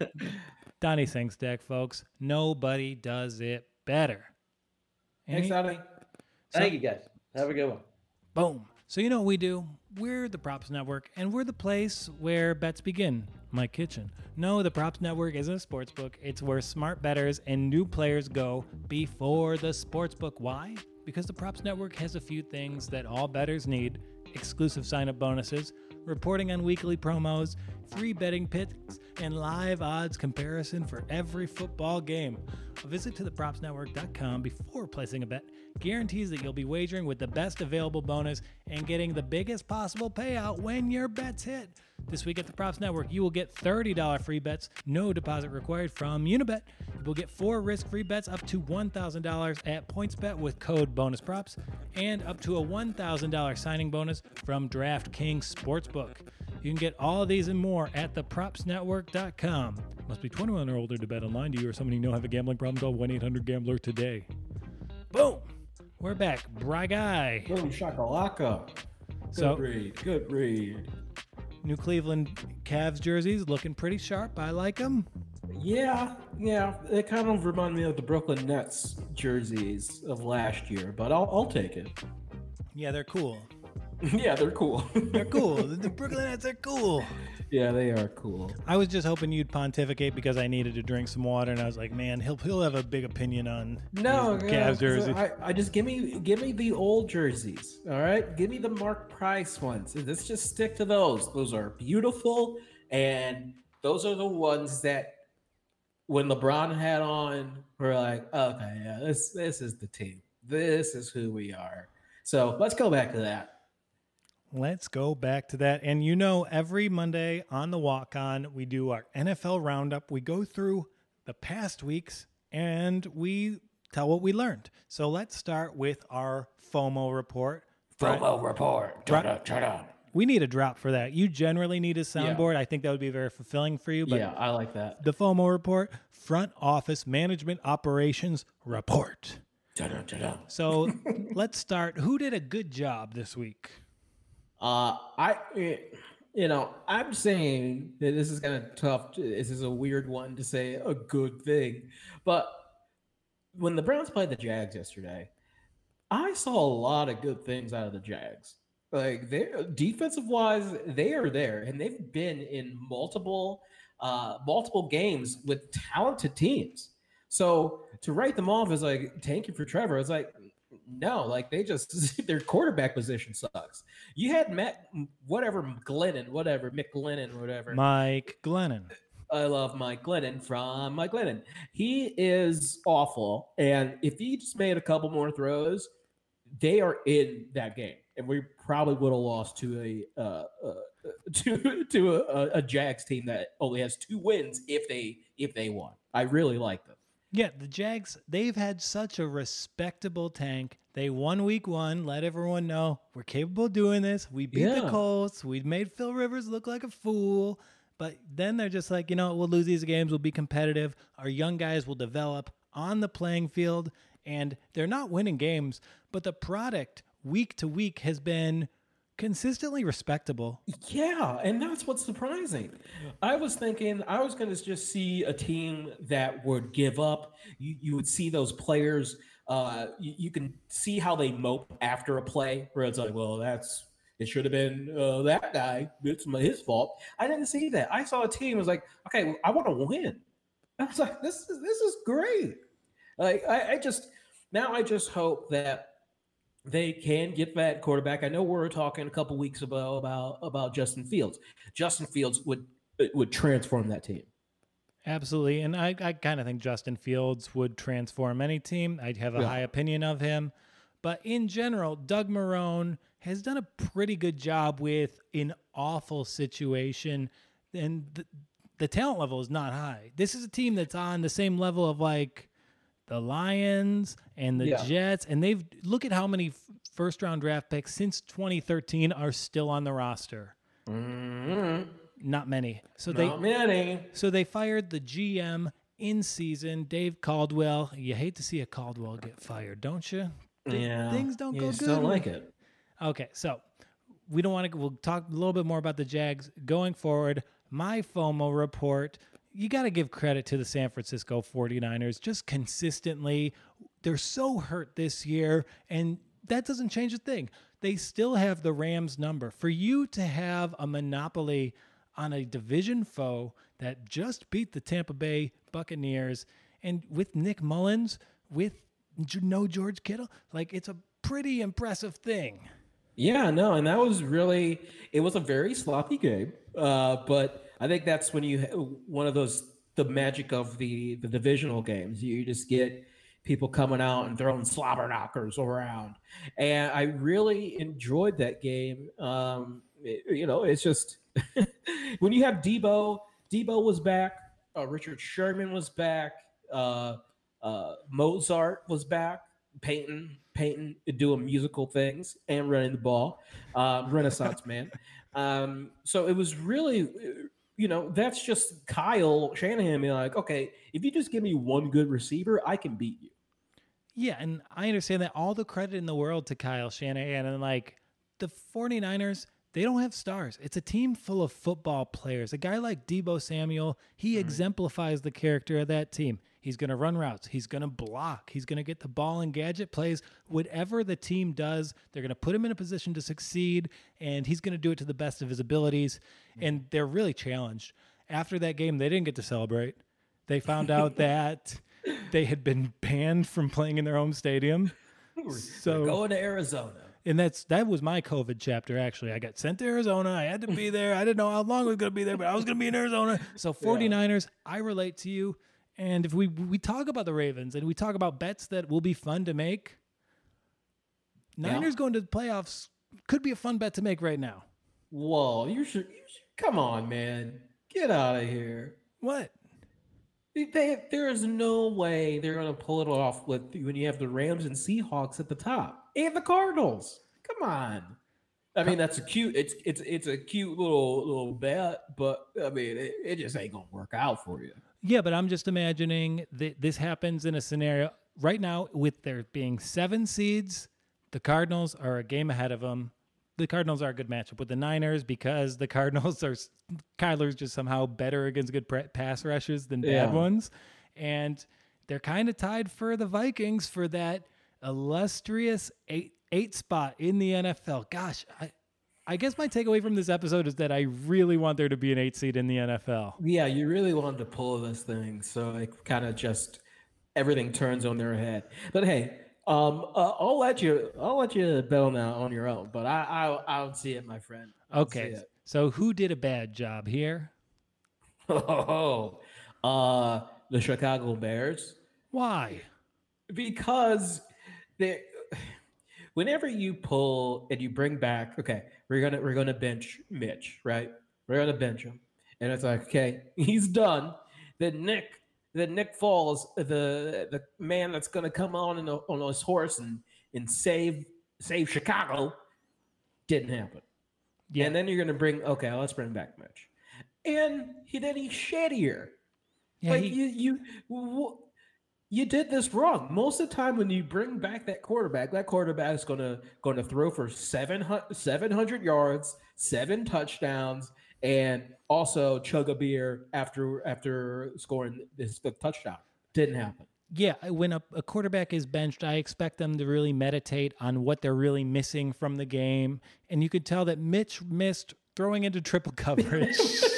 Donnie Singstack, folks. Nobody does it better. Thanks, Donnie. So, Thank you, guys. Have a good one. Boom. So you know what we do? We're the Props Network, and we're the place where bets begin. My kitchen. No, the Props Network isn't a sports book. It's where smart bettors and new players go before the sports book. Why? Because the Props Network has a few things that all bettors need. Exclusive sign-up bonuses, reporting on weekly promos, free betting picks, and live odds comparison for every football game. A visit to the props network dot com before placing a bet guarantees that you'll be wagering with the best available bonus and getting the biggest possible payout when your bets hit. This week at the Props Network, you will get thirty dollars free bets, no deposit required from Unibet. You will get four risk-free bets up to one thousand dollars at PointsBet with code BONUSPROPS, and up to a one thousand dollars signing bonus from DraftKings Sportsbook. You can get all of these and more at the props network dot com. Must be twenty-one or older to bet online. Do you or someone you know have a gambling problem? Call one eight hundred gambler today. Boom! We're back. Bry Guy. Boom, shakalaka. Good so, read. Good read. New Cleveland Cavs jerseys looking pretty sharp. I like them. Yeah, yeah. They kind of remind me of the Brooklyn Nets jerseys of last year, but I'll, I'll take it. Yeah, they're cool. Yeah, they're cool. They're cool. The Brooklyn Nets are cool. Yeah, they are cool. I was just hoping you'd pontificate because I needed to drink some water, and I was like, man, he'll he'll have a big opinion on no Cavs jerseys. I, I just give me give me the old jerseys. All right, give me the Mark Price ones. Let's just stick to those. Those are beautiful, and those are the ones that when LeBron had on, we're like, okay, yeah, this this is the team. This is who we are. So let's go back to that. Let's go back to that. And you know, every Monday on the Walk On, we do our N F L roundup. We go through the past weeks and we tell what we learned. So let's start with our FOMO report. FOMO Brian, report. Turn up, turn up. We need a drop for that. You generally need a soundboard. Yeah. I think that would be very fulfilling for you. But yeah, I like that. The FOMO report, front office management operations report. Ta-da, ta-da. So let's start. Who did a good job this week? Uh, I, you know, I'm saying that this is kind of tough. To, this is a weird one to say a good thing, but when the Browns played the Jags yesterday, I saw a lot of good things out of the Jags. Like they defensive wise, they are there, and they've been in multiple, uh, multiple games with talented teams. So to write them off as like tanking for Trevor, it's like. No, like they just their quarterback position sucks. You had Matt, whatever Glennon, whatever McGlennon, whatever Mike Glennon. I love Mike Glennon from Mike Glennon. He is awful, and if he just made a couple more throws, they are in that game, and we probably would have lost to a uh, uh, to to a, a Jags team that only has two wins if they if they won. I really like them. Yeah, the Jags, they've had such a respectable tank. They won week one, let everyone know we're capable of doing this. We beat the Yeah. Colts. We made Phil Rivers look like a fool. But then they're just like, you know, we'll lose these games. We'll be competitive. Our young guys will develop on the playing field. And they're not winning games, but the product week to week has been consistently respectable. Yeah, and that's what's surprising. I was thinking I was going to just see a team that would give up. You you would see those players. Uh, you, you can see how they mope after a play, where it's like, well, that's it should have been uh, that guy. It's my, his fault. I didn't see that. I saw a team was like, okay, I want to win. I was like, this is this is great. Like I, I just now I just hope that they can get that quarterback. I know we were talking a couple weeks ago about about Justin Fields. Justin Fields would would transform that team. Absolutely. And I, I kind of think Justin Fields would transform any team. I'd have a Yeah. high opinion of him. But in general, Doug Marrone has done a pretty good job with an awful situation. And the, the talent level is not high. This is a team that's on the same level of like the Lions and the Yeah. Jets. And they've look at how many f- first round draft picks since twenty thirteen are still on the roster. Mm-hmm. Not many. So Not they many. So they fired the G M in season, Dave Caldwell. You hate to see a Caldwell get fired, don't you? Th- Yeah, Things don't you go just good. Don't when- like it. Okay, so we don't want to. We'll talk a little bit more about the Jags going forward. My FOMO report. You got to give credit to the San Francisco forty-niners. Just consistently, they're so hurt this year, and that doesn't change a thing. They still have the Rams number. For you to have a monopoly on a division foe that just beat the Tampa Bay Buccaneers, and with Nick Mullins, with J- no George Kittle, like it's a pretty impressive thing. Yeah, no, and that was really it was a very sloppy game. Uh, but I think that's when you ha- one of those the magic of the the divisional games. You just get people coming out and throwing slobber knockers around, and I really enjoyed that game. Um, it- you know, it's just when you have Debo, Debo was back, uh, Richard Sherman was back, uh, uh, Mozart was back, Peyton, Peyton doing musical things and running the ball, uh, Renaissance man. Um, so it was really, you know, that's just Kyle Shanahan being like, okay, if you just give me one good receiver, I can beat you. Yeah, and I understand that all the credit in the world to Kyle Shanahan, and like the forty-niners, they don't have stars. It's a team full of football players. A guy like Debo Samuel, he exemplifies the character of that team. He's going to run routes. He's going to block. He's going to get the ball in gadget plays. Whatever the team does, they're going to put him in a position to succeed, and he's going to do it to the best of his abilities. And they're really challenged. After that game, they didn't get to celebrate. They found out that they had been banned from playing in their home stadium. So Going to Arizona. and that's that was my COVID chapter, actually. I got sent to Arizona. I had to be there. I didn't know how long I was going to be there, but I was going to be in Arizona. So forty-niners, I relate to you. And if we we talk about the Ravens and we talk about bets that will be fun to make, Niners going to the playoffs could be a fun bet to make right now. Whoa, you should, you should come on, man. Get out of here. What? They, there is no way they're going to pull it off with when you have the Rams and Seahawks at the top and the Cardinals. Come on. I mean, that's a cute. It's it's it's a cute little little bet, but I mean, it, it just ain't gonna work out for you. Yeah, but I'm just imagining that this happens in a scenario right now with there being seven seeds. The Cardinals are a game ahead of them. The Cardinals are a good matchup with the Niners because the Cardinals are Kyler's just somehow better against good pre- pass rushers than bad Yeah. ones, and they're kind of tied for the Vikings for that illustrious eight eight spot in the N F L. Gosh, I. I guess my takeaway from this episode is that I really want there to be an eight seed in the N F L. Yeah, you really wanted to pull this thing, so it kind of just everything turns on their head. But hey, um, uh, I'll let you, I'll let you bet on that on your own. But I, I, I don't see it, my friend. I don't see Okay, it. so who did a bad job here? Oh, uh, the Chicago Bears, Why? because they, whenever you pull and you bring back, okay, we're gonna we're gonna bench Mitch, right? We're gonna bench him, and it's like, okay, he's done. Then Nick that Nick Foles, the the man that's going to come on in a, on his horse and and save save Chicago, didn't happen. Yeah. And then you're going to bring okay, let's bring back Mitch, and he then he's shittier. Yeah, like he, you you you did this wrong. Most of the time when you bring back that quarterback, that quarterback is going to going to throw for seven hundred yards, seven touchdowns, and also chug a beer after after scoring his fifth touchdown. Didn't happen. Yeah, when a, a quarterback is benched, I expect them to really meditate on what they're really missing from the game. And you could tell that Mitch missed throwing into triple coverage.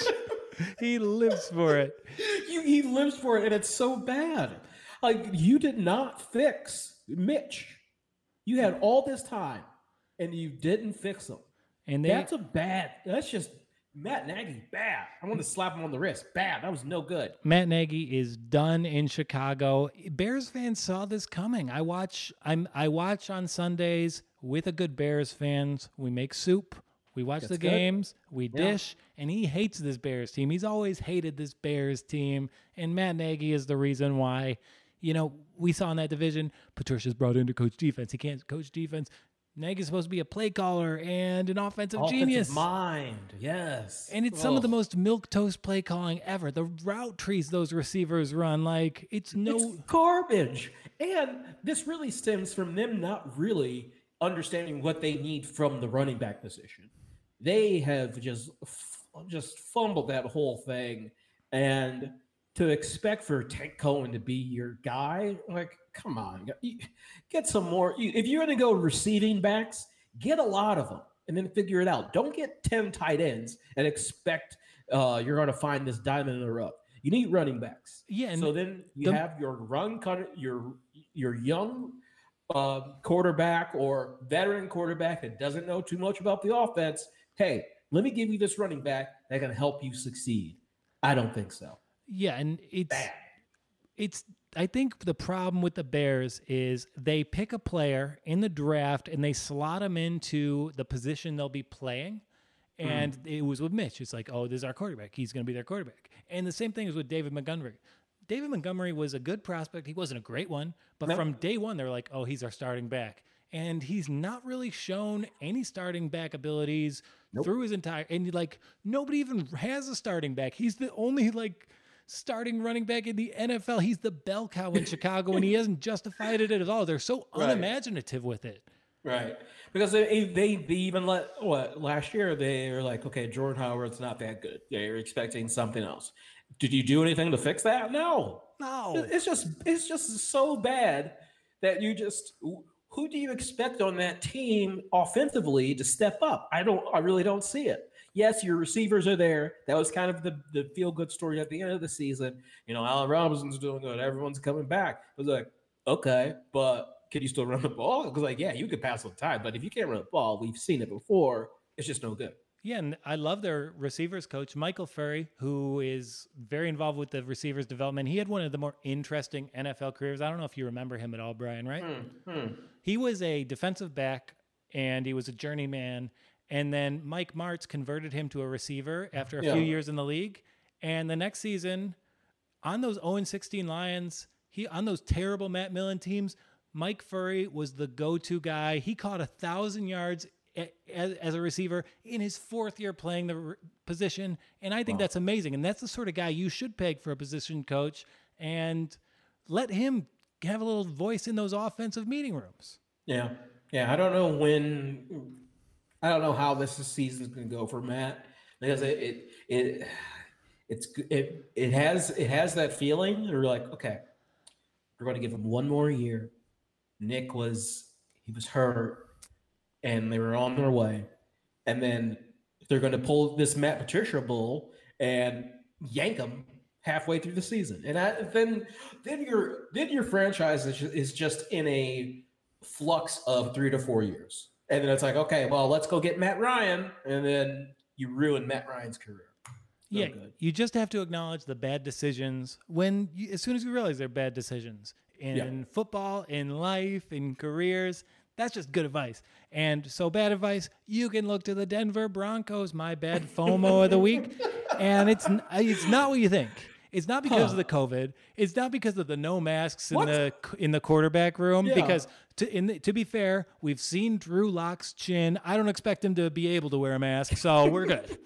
He lives for it. You, he lives for it, and it's so bad. Like, you did not fix Mitch. You had all this time, and you didn't fix him. And they, that's a bad. That's just Matt Nagy. Bad. I want to slap him on the wrist. Bad. That was no good. Matt Nagy is done in Chicago. Bears fans saw this coming. I watch. I'm. I watch on Sundays with a good Bears fans. We make soup. We watch that's the good. games. We yeah. dish. And he hates this Bears team. He's always hated this Bears team. And Matt Nagy is the reason why. You know, we saw in that division, Patricia's brought in to coach defense. He can't coach defense. Nagy's supposed to be a play caller and an offensive, offensive genius. Mind, yes. And it's oh. some of the most milquetoast play calling ever. The route trees those receivers run, like, it's no... It's garbage. And this really stems from them not really understanding what they need from the running back position. They have just, just fumbled that whole thing. And to expect for Tank Cohen to be your guy, like, come on, get some more. If you're going to go receiving backs, get a lot of them and then figure it out. Don't get ten tight ends and expect uh, you're going to find this diamond in the rough. You need running backs. Yeah. And so then you the, have your run cut, your your young uh, quarterback or veteran quarterback that doesn't know too much about the offense. Hey, let me give you this running back that can help you succeed. I don't think so. Yeah, and it's Bad. it's. I think the problem with the Bears is they pick a player in the draft and they slot him into the position they'll be playing. And mm. it was with Mitch. It's like, oh, this is our quarterback. He's going to be their quarterback. And the same thing is with David Montgomery. David Montgomery was a good prospect. He wasn't a great one. But nope. from day one, they were like, oh, he's our starting back. And he's not really shown any starting back abilities nope. through his entire – and, like, nobody even has a starting back. He's the only, like – starting running back in the N F L. He's the bell cow in Chicago, and he hasn't justified it at all. They're so right. unimaginative with it. Right. Because they, they, they even let, what, last year they were like, okay, Jordan Howard's not that good. They're expecting something else. Did you do anything to fix that? No. No. It's just, it's just so bad that you just, who do you expect on that team offensively to step up? I don't, I really don't see it. Yes, your receivers are there. That was kind of the, the feel-good story at the end of the season. You know, Allen Robinson's doing good. Everyone's coming back. I was like, okay, but can you still run the ball? Because, like, yeah, you could pass on time, but if you can't run the ball, we've seen it before, it's just no good. Yeah, and I love their receivers coach, Michael Furry, who is very involved with the receivers development. He had one of the more interesting N F L careers. I don't know if you remember him at all, Brian, right? Hmm, hmm. He was a defensive back, and he was a journeyman. And then Mike Martz converted him to a receiver after a yeah. few years in the league. And the next season, on those oh and sixteen Lions, he on those terrible Matt Millen teams, Mike Furry was the go-to guy. He caught a thousand yards a, as, as a receiver in his fourth year playing the re- position. And I think wow. that's amazing. And that's the sort of guy you should peg for a position coach and let him have a little voice in those offensive meeting rooms. Yeah. Yeah. I don't know when... I don't know how this season is going to go for Matt because it it it it's it it has it has that feeling. They're like, okay, we're going to give him one more year. Nick was he was hurt, and they were on their way, and then they're going to pull this Matt Patricia bull and yank him halfway through the season, and I, then then your then your franchise is, is just in a flux of three to four years. And then it's like, okay, well, let's go get Matt Ryan. And then you ruin Matt Ryan's career. No yeah, good. You just have to acknowledge the bad decisions when, you, as soon as you realize they're bad decisions in yeah. football, in life, in careers. That's just good advice. And so bad advice, you can look to the Denver Broncos, my bad FOMO of the week. And it's it's not what you think. It's not because Huh. of the COVID. It's not because of the no masks in What? the in the quarterback room. Yeah. Because to in the, to be fair, we've seen Drew Lock's chin. I don't expect him to be able to wear a mask, so we're good.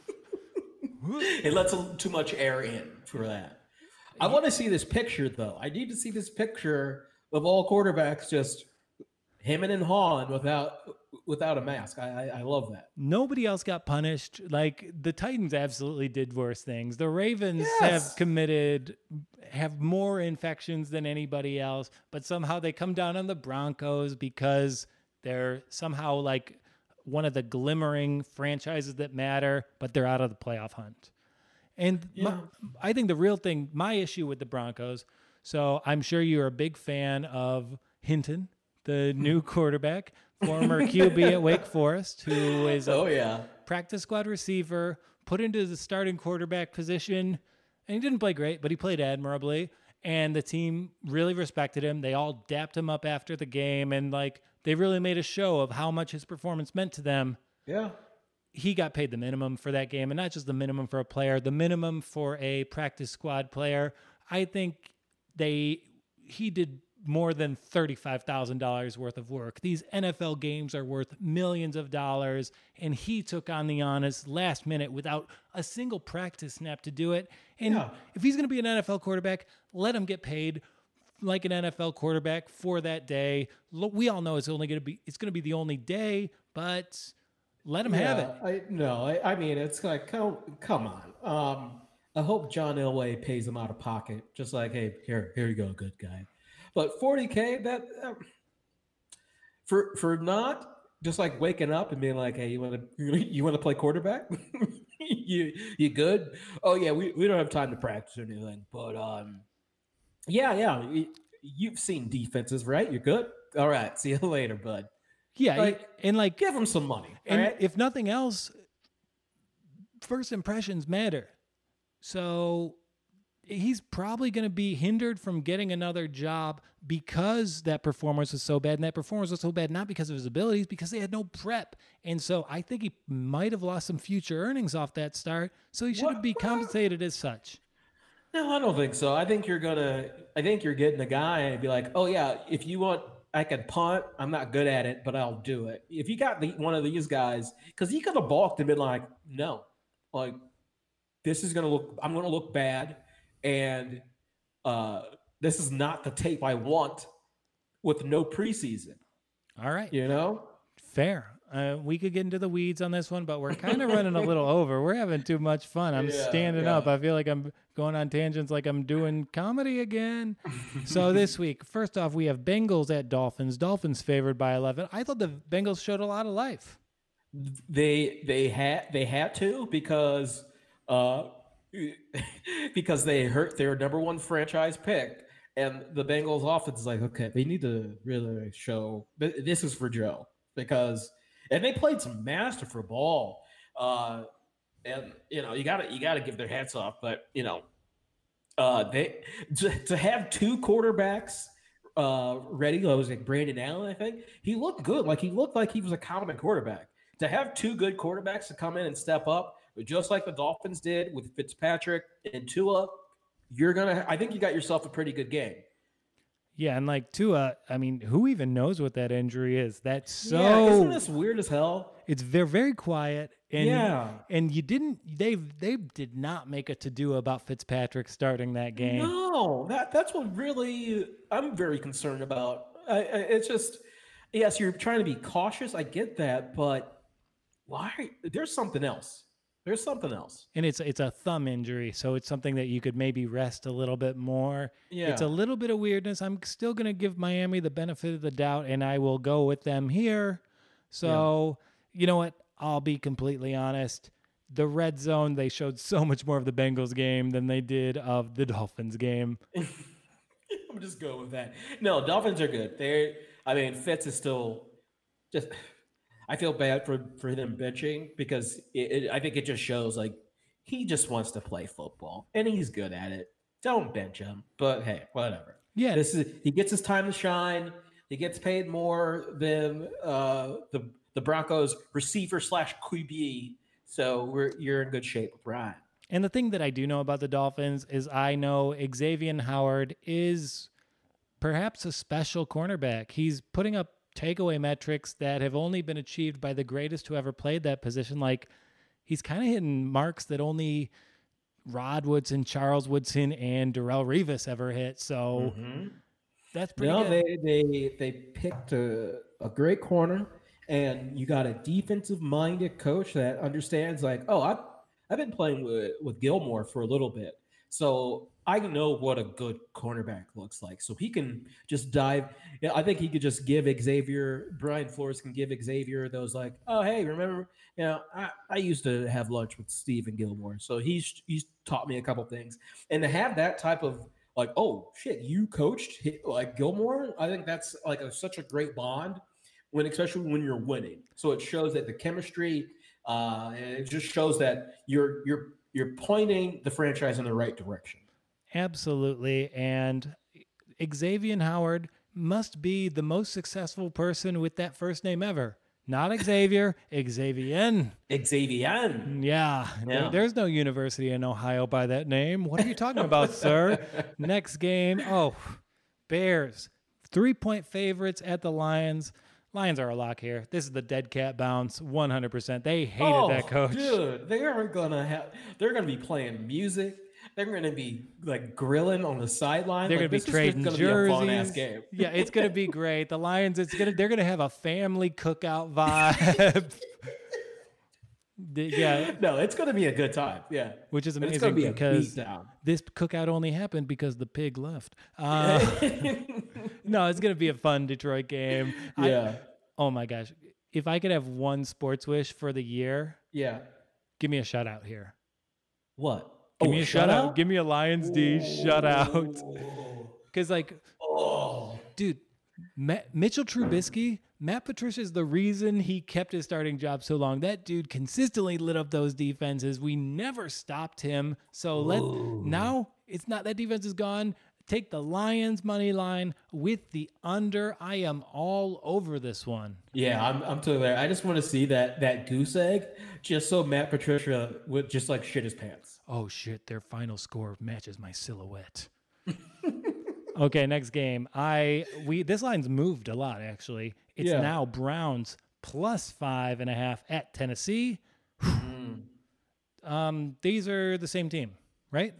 It lets a- too much air in for that. I want to see this picture, though. I need to see this picture of all quarterbacks just him and Han without without a mask. I, I I love that. Nobody else got punished. Like the Titans absolutely did worse things. The Ravens Yes. have committed have more infections than anybody else, but somehow they come down on the Broncos because they're somehow like one of the glimmering franchises that matter, but they're out of the playoff hunt. And my, I think the real thing, my issue with the Broncos, so I'm sure you're a big fan of Hinton, the new quarterback, former Q B at Wake Forest, who is a Oh yeah. practice squad receiver, put into the starting quarterback position, and he didn't play great, but he played admirably. And the team really respected him. They all dapped him up after the game, and like they really made a show of how much his performance meant to them. Yeah. He got paid the minimum for that game, and not just the minimum for a player, the minimum for a practice squad player. I think they he did more than thirty-five thousand dollars worth of work. These N F L games are worth millions of dollars, and he took on the honest last minute without a single practice snap to do it. And Yeah. if he's going to be an N F L quarterback, let him get paid like an N F L quarterback for that day. Look, we all know it's only going to be it's going to be the only day, but let him have it. I no, I, I mean it's like come come on. Um, I hope John Elway pays him out of pocket, just like hey, here here you go, good guy. But forty K that uh, for for not just like waking up and being like, hey, you want to you want to play quarterback? you you good? Oh yeah, we, we don't have time to practice or anything, but um, yeah yeah, you, you've seen defenses, right? You're good. All right, see you later, bud. Yeah, Like, and like Give him some money. all And right? if nothing else, first impressions matter. So he's probably going to be hindered from getting another job because that performance was so bad. And that performance was so bad not because of his abilities, because they had no prep. And so I think he might have lost some future earnings off that start. So he should What? be compensated as such. No, I don't think so. I think you're gonna. I think you're getting a guy and be like, oh yeah, if you want, I can punt. I'm not good at it, but I'll do it. If you got the, one of these guys, because he could have balked and been like, no, like this is gonna look. I'm gonna look bad, and uh, this is not the tape I want with no preseason. All right. You know. Fair. Uh, we could get into the weeds on this one, but we're kind of running a little over. We're having too much fun. I'm Yeah, standing yeah. up. I feel like I'm going on tangents like I'm doing comedy again. So this week, first off, we have Bengals at Dolphins. Dolphins favored by eleven. I thought the Bengals showed a lot of life. They they had they had to because uh because they hurt their number one franchise pick, and the Bengals offense is like, okay, they need to really show th- this is for Joe, because and they played some masterful ball, uh and you know you gotta you gotta give their hats off, but you know uh they to, to have two quarterbacks uh ready. I was like Brandon Allen, I think he looked good, like he looked like he was a common quarterback. To have two good quarterbacks to come in and step up, just like the Dolphins did with Fitzpatrick and Tua, you're gonna. I think you got yourself a pretty good game. Yeah, and like Tua, I mean, who even knows what that injury is? That's so. Yeah, isn't this weird as hell? It's they're very quiet, and Yeah. and you didn't. They they did not make a to do about Fitzpatrick starting that game. No, that that's what really I'm very concerned about. I, I, it's just yes, you're trying to be cautious. I get that, but why? There's something else. There's something else. And it's it's a thumb injury, so it's something that you could maybe rest a little bit more. It's a Yeah. little bit of weirdness. I'm still going to give Miami the benefit of the doubt, and I will go with them here. So, you know what? I'll be completely honest. The red zone, they showed so much more of the Bengals game than they did of the Dolphins game. I'm just going with that. No, Dolphins are good. They're. I mean, Fitz is still just. I feel bad for for them bitching because it, it, I think it just shows like he just wants to play football and he's good at it. Don't bench him, but hey, whatever. Yeah. This is he gets his time to shine. He gets paid more than uh, the the Broncos receiver slash Q B. So we're you're in good shape with Brian. And the thing that I do know about the Dolphins is I know Xavier Howard is perhaps a special cornerback. He's putting up takeaway metrics that have only been achieved by the greatest who ever played that position. Like, he's kind of hitting marks that only Rod Woodson, Charles Woodson, and Darrelle Revis ever hit. So Mm-hmm. that's pretty No, good. they they they picked a, a great corner, and you got a defensive minded coach that understands, like, oh, I've I've been playing with, with Gilmore for a little bit. So I know what a good cornerback looks like. So he can just dive. Yeah, I think he could just give Xavier, Brian Flores can give Xavier those, like, oh, hey, remember, you know, I, I used to have lunch with Stephen Gilmore. So he's he's taught me a couple things. And to have that type of, like, oh shit, you coached like Gilmore, I think that's like a, such a great bond when, especially when you're winning. So it shows that the chemistry, uh, and it just shows that you're you're you're pointing the franchise in the right direction. Absolutely. And Xavier Howard must be the most successful person with that first name ever. Not Xavier, Xavier. Xavier. Yeah, Yeah. There, there's no university in Ohio by that name. What are you talking about, sir? Next game. Oh, Bears. Three-point favorites at the Lions. Lions are a lock here. This is the dead cat bounce, one hundred percent. They hated Oh, that coach. dude, they are gonna have. They're gonna be playing music. They're gonna be like grilling on the sideline. They're like, gonna be this is trading gonna jerseys. Be a fun-ass game. Yeah, it's gonna be great. The Lions, it's gonna they're gonna have a family cookout vibe. The- yeah, No, it's gonna be a good time. Yeah, which is And amazing it's gonna be a because beatdown. this cookout only happened because the pig left. Uh, no, it's gonna be a fun Detroit game. I- Yeah, oh my gosh, if I could have one sports wish for the year, yeah. give me a shutout here. What? Give Oh, me a shutout. Give me a Lions D shutout. Because, like, Oh, dude, Matt, Mitchell Trubisky, Matt Patricia is the reason he kept his starting job so long. That dude consistently lit up those defenses. We never stopped him. So let now it's not that defense is gone. Take the Lions money line with the under. I am all over this one. yeah. I'm I'm totally there. I just want to see that that goose egg, just so Matt Patricia would just like shit his pants. Oh shit, their final score matches my silhouette. Okay, next game. I we this line's moved a lot actually. It's Yeah. now Browns plus five and a half at Tennessee. um, these are the same team, right?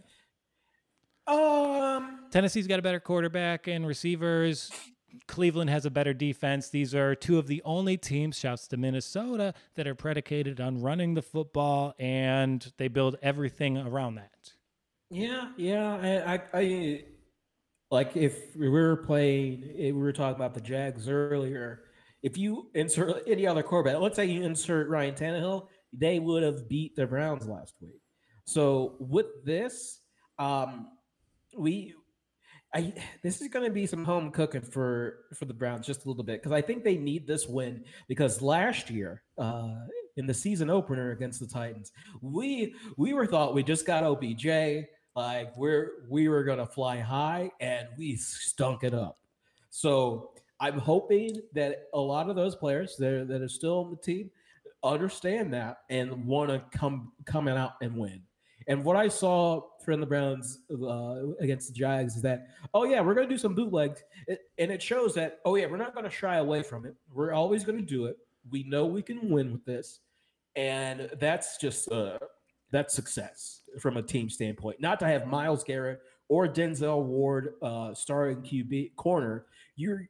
Um. Tennessee's got a better quarterback and receivers. Cleveland has a better defense. These are two of the only teams, shouts to Minnesota, that are predicated on running the football, and they build everything around that. Yeah, yeah. I, I, I like if we were playing, if we were talking about the Jags earlier. If you insert any other quarterback, let's say you insert Ryan Tannehill, they would have beat the Browns last week. So with this, um, we, I this is going to be some home cooking for for the Browns just a little bit because I think they need this win because last year uh, in the season opener against the Titans, we we were thought we just got O B J. Like we're we were gonna fly high and we stunk it up. So I'm hoping that a lot of those players that are, that are still on the team understand that and want to come coming out and win. And what I saw from the Browns uh, against the Jags is that, oh yeah, we're gonna do some bootlegs, it, and it shows that, oh yeah, we're not gonna shy away from it. We're always gonna do it. We know we can win with this, and that's just uh, that's success from a team standpoint. Not to have Myles Garrett or Denzel Ward uh, starting Q B corner, you're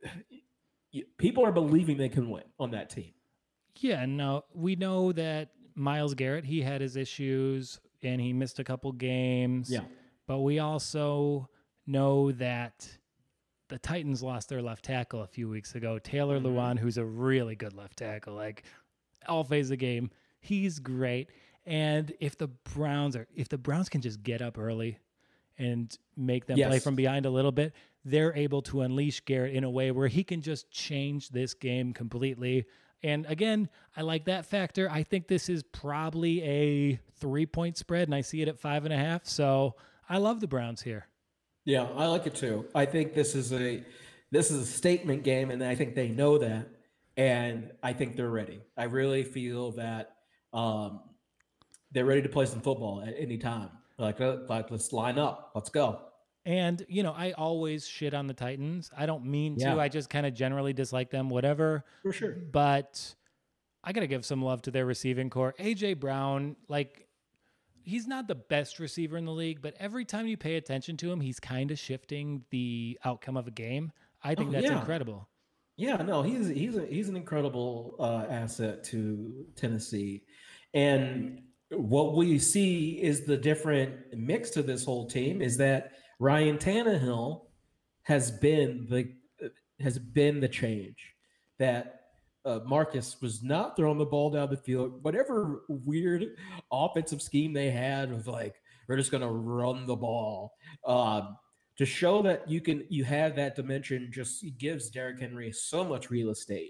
you, people are believing they can win on that team. Yeah, no, we know that Myles Garrett, he had his issues and he missed a couple games. Yeah. But we also know that the Titans lost their left tackle a few weeks ago. Taylor Mm-hmm. Lewan, who's a really good left tackle, like all phase of the game. He's great. And if the Browns are if the Browns can just get up early and make them play Yes. from behind a little bit, they're able to unleash Garrett in a way where he can just change this game completely. And again, I like that factor. I think this is probably a three-point spread, and I see it at five and a half. So I love the Browns here. Yeah, I like it too. I think this is a this is a statement game, and I think they know that, and I think they're ready. I really feel that um, they're ready to play some football at any time. Like, uh, like let's line up. Let's go. And, you know, I always shit on the Titans. I don't mean to. Yeah. I just kind of generally dislike them, whatever. For sure. But I got to give some love to their receiving core. A J Brown, like, he's not the best receiver in the league, but every time you pay attention to him, he's kind of shifting the outcome of a game. I think Oh, that's yeah. incredible. Yeah, no, he's he's a, he's an incredible uh, asset to Tennessee, and what we see is the different mix to this whole team is that Ryan Tannehill has been the has been the change. That uh, Marcus was not throwing the ball down the field. Whatever weird offensive scheme they had of like we're just going to run the ball. Um, to show that you can you have that dimension just gives Derrick Henry so much real estate.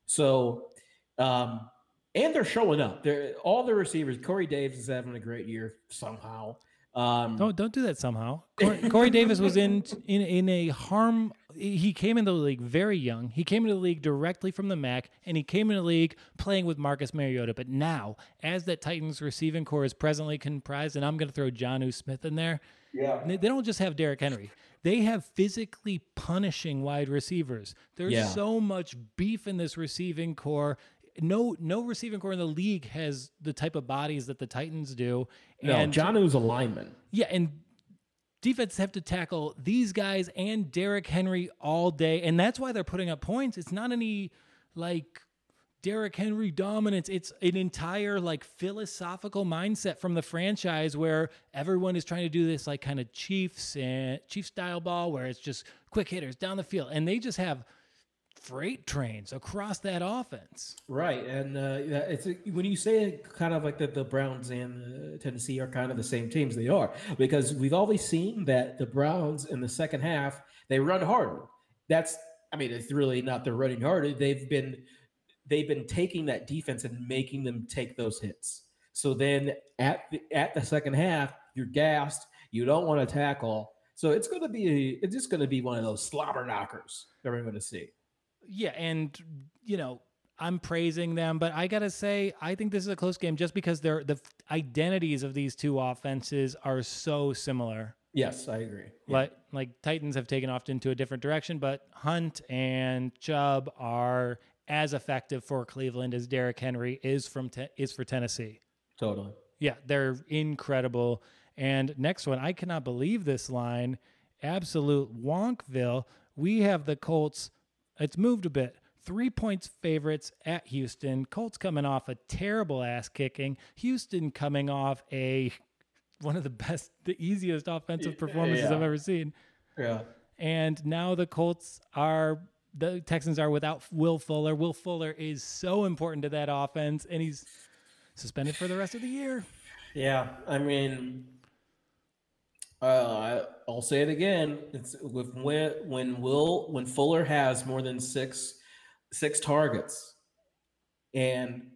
So, um, and they're showing up. They're all the receivers. Corey Davis is having a great year somehow. Um, Don't don't do that somehow. Corey, Corey Davis was in in in a harm. He came into the league very young. He came into the league directly from the M A C, and he came into the league playing with Marcus Mariota. But now, as that Titans receiving core is presently comprised, and I'm going to throw Jonnu Smith in there. Yeah. They, they don't just have Derrick Henry. They have physically punishing wide receivers. There's Yeah. so much beef in this receiving core. No, no receiving core in the league has the type of bodies that the Titans do. no, And Jonnu's a lineman. yeah, and defenses have to tackle these guys and Derrick Henry all day, and that's why they're putting up points. It's not any like Derrick Henry dominance. It's an entire like philosophical mindset from the franchise where everyone is trying to do this like kind of Chiefs and Chiefs style ball where it's just quick hitters down the field, and they just have freight trains across that offense. Right, and uh, yeah, it's a, when you say it, kind of like that the Browns and uh, Tennessee are kind of the same teams. They are, because we've always seen that the Browns in the second half they run harder. That's, I mean, it's really not they're running harder. They've been they've been taking that defense and making them take those hits. So then at the, at the second half, you're gassed. You don't want to tackle. So it's going to be it's just going to be one of those slobber knockers that we're going to see. Yeah, and you know, I'm praising them, but I gotta say, I think this is a close game just because they're the identities of these two offenses are so similar. Yes, I agree. Like like Titans have taken off into a different direction, but Hunt and Chubb are as effective for Cleveland as Derrick Henry is from te- is for Tennessee. Totally. Yeah, they're incredible. And next one, I cannot believe this line. Absolute Wonkville. We have the Colts. It's moved a bit. Three points favorites at Houston. Colts coming off a terrible ass kicking. Houston coming off a one of the best, the easiest offensive performances Yeah. I've ever seen. Yeah. And now the Colts are, the Texans are without Will Fuller. Will Fuller is so important to that offense, and he's suspended for the rest of the year. Yeah. I mean, uh, I'll say it again. It's with when when Will when Fuller has more than six six targets, and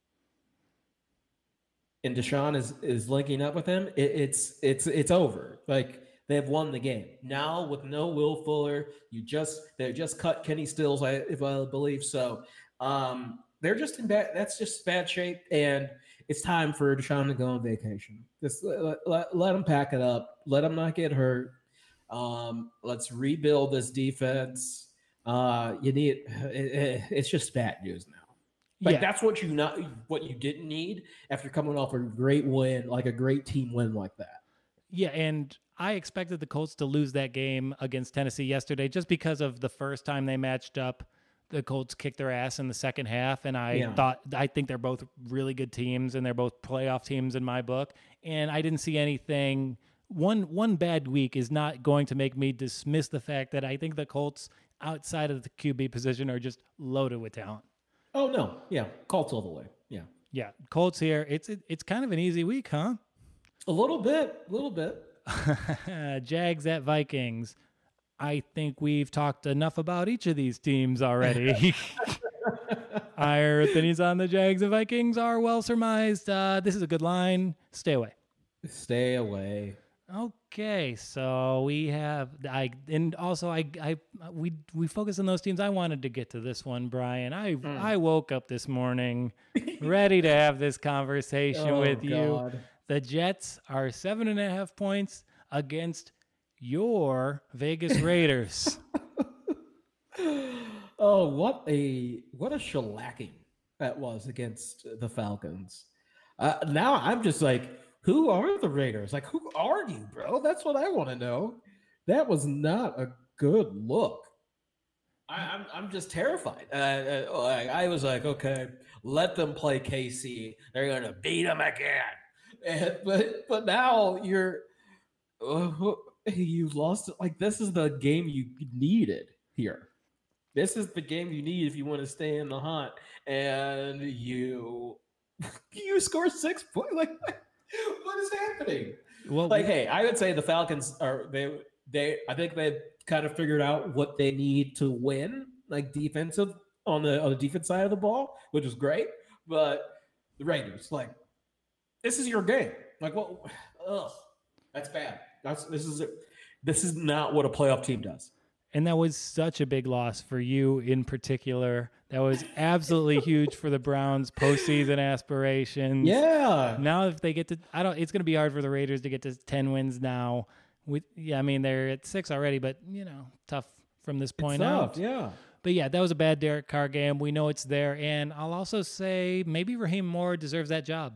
and Deshaun is is linking up with him. It, it's it's it's over. Like they have won the game now with no Will Fuller. You just they just cut Kenny Stills, I, if I believe so. Um, they're just in bad. That's just bad shape, and it's time for Deshaun to go on vacation. Just let, let, let him pack it up. Let him not get hurt. Um, let's rebuild this defense. Uh, you need. It, it's just bad news now. Like Yeah. that's what you not what you didn't need after coming off a great win, like a great team win like that. Yeah, and I expected the Colts to lose that game against Tennessee yesterday just because of the first time they matched up. The Colts kicked their ass in the second half, and I Yeah. thought I think they're both really good teams, and they're both playoff teams in my book. And I didn't see anything. One one bad week is not going to make me dismiss the fact that I think the Colts outside of the Q B position are just loaded with talent. Oh no, yeah, Colts all the way. Yeah, Yeah, Colts here. It's it, it's kind of an easy week, huh? a little bit, a little bit. Jags at Vikings. I think we've talked enough about each of these teams already. Our opinions on the Jags and Vikings are well surmised. Uh, this is a good line. Stay away. Stay away. Okay, so we have I and also I I we we focus on those teams. I wanted to get to this one, Brian. I Mm. I woke up this morning ready to have this conversation Oh, with you. God. The Jets are seven and a half points against your Vegas Raiders. Oh, what a what a shellacking that was against the Falcons. Uh, now I'm just like, who are the Raiders? Like, who are you, bro? That's what I want to know. That was not a good look. I, I'm I'm just terrified. Uh, uh, like, I was like, okay, let them play K C. They're gonna beat them again. And, but but now you're uh, you lost it. Like, this is the game you needed here. This is the game you need if you want to stay in the hunt. And you you score six points. Like, what is happening? Well, Like, hey, I would say the Falcons are they they I think they've kind of figured out what they need to win, like defensive on the on the defense side of the ball, which is great. But the Raiders, like, this is your game. Like, well, ugh, that's bad. That's this is this is not what a playoff team does. and that was such a big loss for you in particular. That was absolutely huge for the Browns' postseason aspirations. Yeah. Now, if they get to, I don't. It's going to be hard for the Raiders to get to ten wins now. With yeah, I mean they're at six already, but you know, tough from this point It's out. tough, yeah. But yeah, that was a bad Derek Carr game. We know it's there, and I'll also say maybe Raheem Moore deserves that job.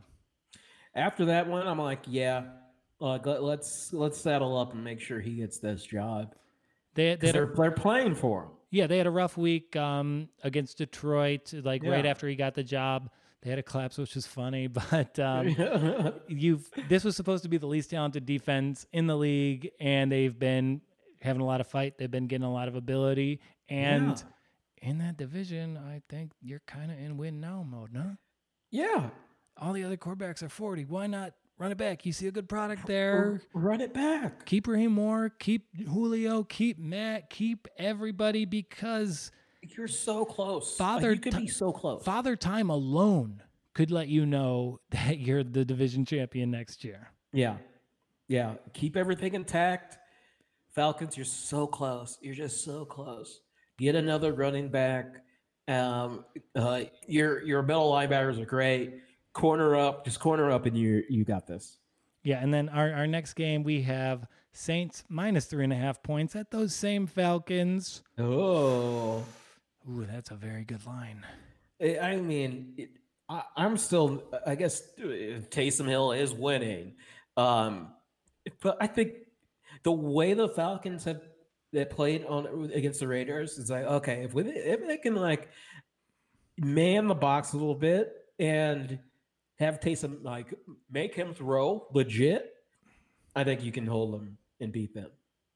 After that one, I'm like, yeah, like let, let's let's settle up and make sure he gets this job. They, they 'Cause had a, They're they're playing for him. yeah, they had a rough week um, against Detroit. Like right Yeah. after he got the job, they had a collapse, which was funny. But um, you've this was supposed to be the least talented defense in the league, and they've been having a lot of fight. They've been getting a lot of ability, and in that division, I think you're kind of in win now mode, no? Yeah. All the other quarterbacks are forty. Why not run it back? You see a good product there. Run it back. Keep Raheem Moore, keep Julio, keep Matt, keep everybody, because You're so close. Father Like, you could ti- be so close. Father Time alone could let you know that you're the division champion next year. Yeah. Yeah. Keep everything intact. Falcons, you're so close. You're just so close. Get another running back. Um, uh, your your middle linebackers are great. Corner up, just corner up, and you you got this. Yeah, and then our, our next game, we have Saints minus three and a half points at those same Falcons. Oh, Ooh, that's a very good line. I I mean, it, I, I'm still. I guess uh, Taysom Hill is winning, um, but I think the way the Falcons have they played on against the Raiders is like, okay, if we, if they can like man the box a little bit and have Taysom like make him throw legit, I think you can hold them and beat them.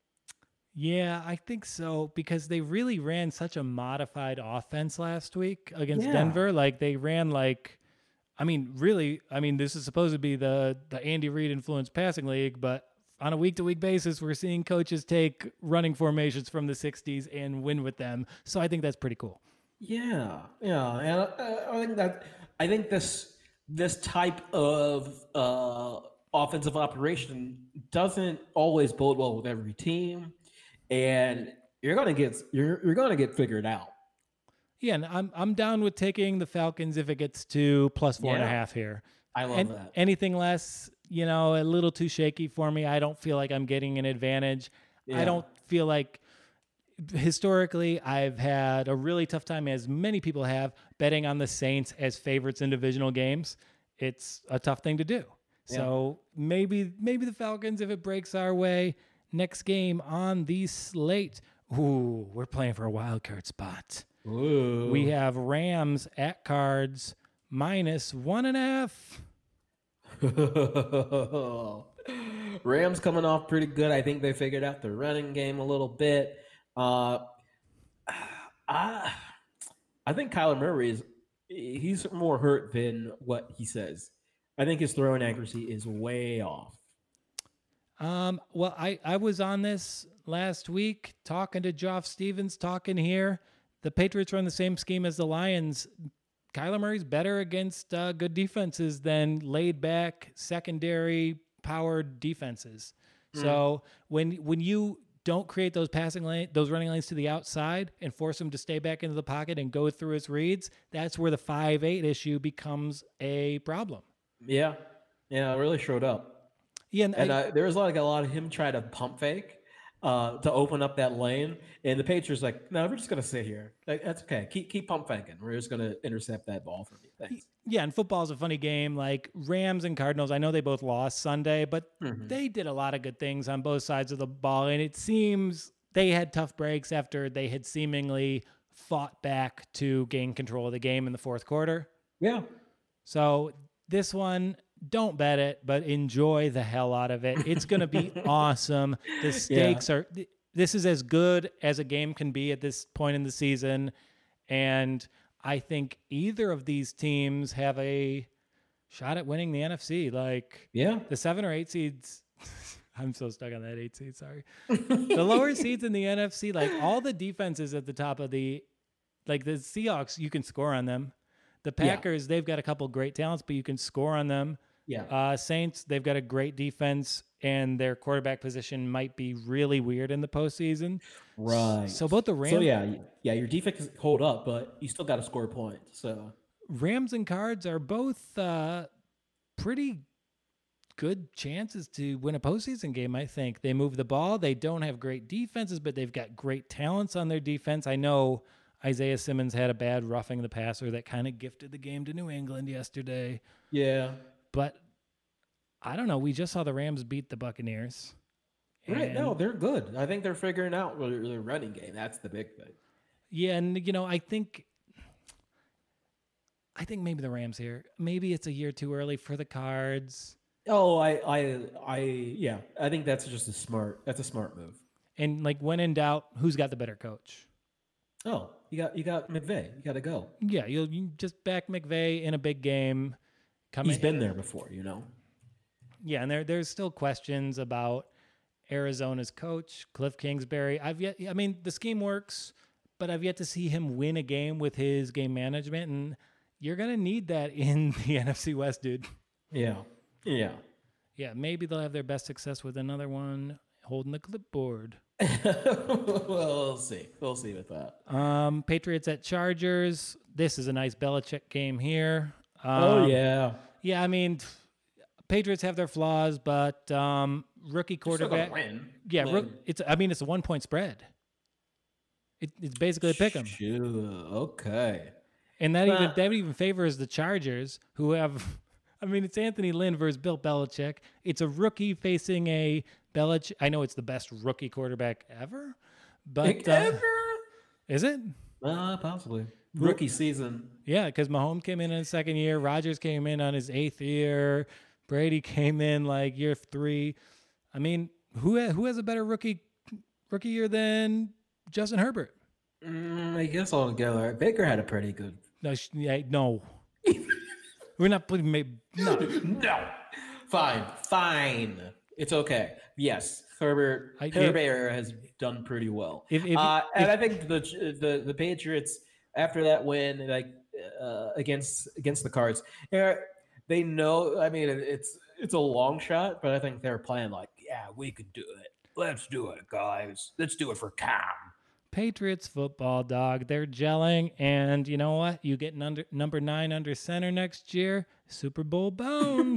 Yeah, I think so, because they really ran such a modified offense last week against Yeah. Denver. Like they ran like, I mean, really, I mean, this is supposed to be the the Andy Reid influenced passing league, but on a week to week basis, we're seeing coaches take running formations from the sixties and win with them. So I think that's pretty cool. Yeah, yeah, and uh, I think that I think this this type of uh, offensive operation doesn't always bode well with every team, and you're gonna get you're you're gonna get figured out. Yeah, and I'm I'm down with taking the Falcons if it gets to plus four and a Yeah. half here. I love And that. anything less, you know, a little too shaky for me. I don't feel like I'm getting an advantage. I Yeah. don't feel like historically I've had a really tough time, as many people have, betting on the Saints as favorites in divisional games. It's a tough thing to do. So maybe maybe the Falcons, if it breaks our way. Next game on the slate. Ooh, we're playing for a wild card spot. Ooh. We have Rams at Cards minus one and a half. Rams coming off pretty good. I think they figured out the running game a little bit. Uh, I, I think Kyler Murray is he's more hurt than what he says. I think his throwing accuracy is way off. Um, well, I, I was on this last week talking to Geoff Stevens, talking here. The Patriots run the same scheme as the Lions. Kyler Murray's better against uh, good defenses than laid back, secondary powered defenses. So when when you don't create those passing lane, those running lanes to the outside and force him to stay back into the pocket and go through his reads, that's where the five eight issue becomes a problem. Yeah, yeah, it really showed up. Yeah, and, And I, uh, there was like a lot of him trying to pump fake uh, to open up that lane, and the Patriots like, no, we're just gonna sit here. Like, that's okay. Keep keep pump faking. We're just gonna intercept that ball from you. Thanks. yeah, and football is a funny game. Like Rams and Cardinals, I know they both lost Sunday, but Mm-hmm. they did a lot of good things on both sides of the ball, and it seems they had tough breaks after they had seemingly fought back to gain control of the game in the fourth quarter. Yeah. So this one, don't bet it, but enjoy the hell out of it. It's going to be awesome. The stakes are, this is as good as a game can be at this point in the season. And I think either of these teams have a shot at winning the N F C. Like Yeah. the seven or eight seeds. I'm so stuck on that eight seed. Sorry. The lower seeds in the N F C, like all the defenses at the top of the, like the Seahawks, you can score on them. The Packers, they've got a couple great talents, but you can score on them. Yeah. Uh, Saints, they've got a great defense, and their quarterback position might be really weird in the postseason. Right. So both the Rams, So yeah, yeah, your defense hold up, but you still got to score points. So Rams and Cards are both uh, pretty good chances to win a postseason game. I think they move the ball. They don't have great defenses, but they've got great talents on their defense. I know Isaiah Simmons had a bad roughing the passer that kind of gifted the game to New England yesterday. yeah. But I don't know. We just saw the Rams beat the Buccaneers. Right. And- No, they're good. I think they're figuring out their their running game. That's the big thing. Yeah, and you know, I think I think maybe the Rams here. Maybe it's a year too early for the Cards. Oh, I, I, I, yeah. I think that's just a smart. That's a smart move. And like when in doubt, who's got the better coach? Oh, you got you got McVay. You got to go. Yeah, you'll you just back McVay in a big game. Come He's in- been there before, you know. Yeah, and there there's still questions about Arizona's coach, Cliff Kingsbury. I've yet I mean, the scheme works, but I've yet to see him win a game with his game management, and you're gonna need that in the N F C West, dude. Yeah. Yeah. Yeah, maybe they'll have their best success with another one holding the clipboard. well, we'll see. We'll see with that. Um, Patriots at Chargers. This is a nice Belichick game here. Um, Oh yeah. Yeah, I mean, Patriots have their flaws, but um, rookie Still gonna quarterback. win. Yeah, Win. rook, it's. I mean, it's a one point spread. It, it's basically a pick 'em, Sure. Okay. and that even Uh, that even favors the Chargers, who have. I mean, it's Anthony Lynn versus Bill Belichick. It's a rookie facing a Belichick. I know it's the best rookie quarterback ever, but Like, uh, ever? is it? Uh, possibly. Rookie season. Yeah, because Mahomes came in in his second year, Rodgers came in on his eighth year, Brady came in like year three. I mean, who ha- who has a better rookie rookie year than Justin Herbert? Mm, I guess altogether, Baker had a pretty good. No, sh- yeah, no. We're not putting. ma- No, No. Fine. Fine. It's okay. Yes, Herbert. I- Herbert has done pretty well. If- if- uh, and if- I think the the the Patriots after that win, like uh, against against the Cards, they're- they know. I mean, it- it's it's a long shot, but I think they're playing like, yeah, we could do it. Let's do it, guys. Let's do it for Cam. Patriots football, dog. They're gelling, and you know what? You get under, number nine under center next year, Super Bowl bound.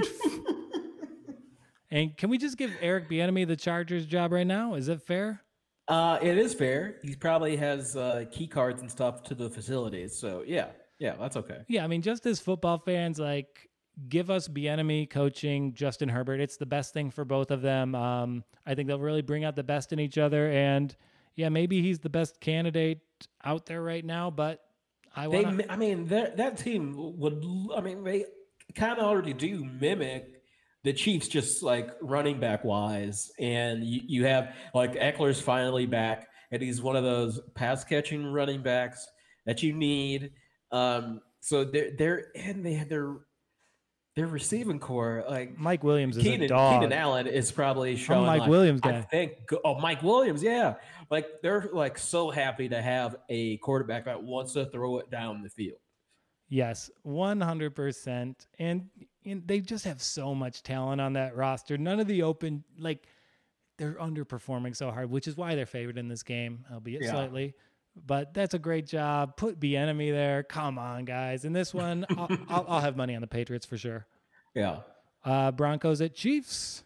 And can we just give Eric Bieniemy the Chargers job right now? Is it fair? Uh, it is fair. He probably has uh, key cards and stuff to the facilities. So yeah, yeah, that's okay. Yeah, I mean, just as football fans, like, give us Bieniemy coaching Justin Herbert. It's the best thing for both of them. Um, I think they'll really bring out the best in each other. And yeah, maybe he's the best candidate out there right now. But I They, want. mi- I mean, that that team would. I mean, they kind of already do mimic the Chiefs, just like running back wise. And you, you have like Eckler's finally back, and he's one of those pass catching running backs that you need. Um, so they're they're and they have their their receiving core like. Mike Williams is Keenan, a dog. Keenan Allen is probably showing. Mike like, Williams I guy. think. Oh, Mike Williams, yeah. Like they're like so happy to have a quarterback that wants to throw it down the field. Yes, one hundred percent. And, and they just have so much talent on that roster. None of the open, like, they're underperforming so hard, which is why they're favored in this game, albeit Yeah. slightly. But that's a great job. Put the enemy there. Come on, guys. In this one, I'll, I'll, I'll have money on the Patriots for sure. Yeah. Uh, Broncos at Chiefs.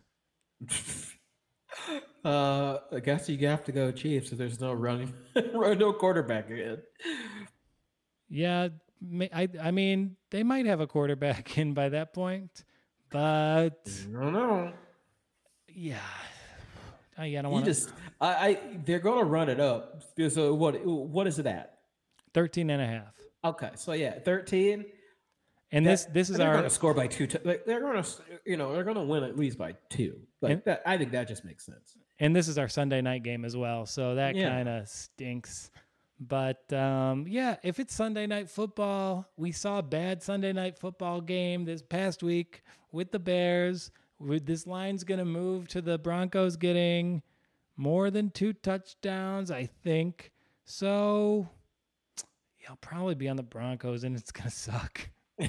Uh, I guess you have to go Chiefs if there's no running, no quarterback again. Yeah, ma- I I mean they might have a quarterback in by that point, but I don't know. yeah, I, I don't You want to. just, I, I, they're going to run it up. So what, what is it at? thirteen and a half. Okay, so yeah, thirteen. And That- this this is they're our going to score by two. T- like, they're going to, you know, they're going to win at least by two. Like And- that, I think that just makes sense. and this is our Sunday night game as well, so that Yeah. kind of stinks. But um, yeah, if it's Sunday night football, we saw a bad Sunday night football game this past week with the Bears. With this line's going to move to the Broncos getting more than two touchdowns, I think. So yeah, I'll probably be on the Broncos, and it's going to suck.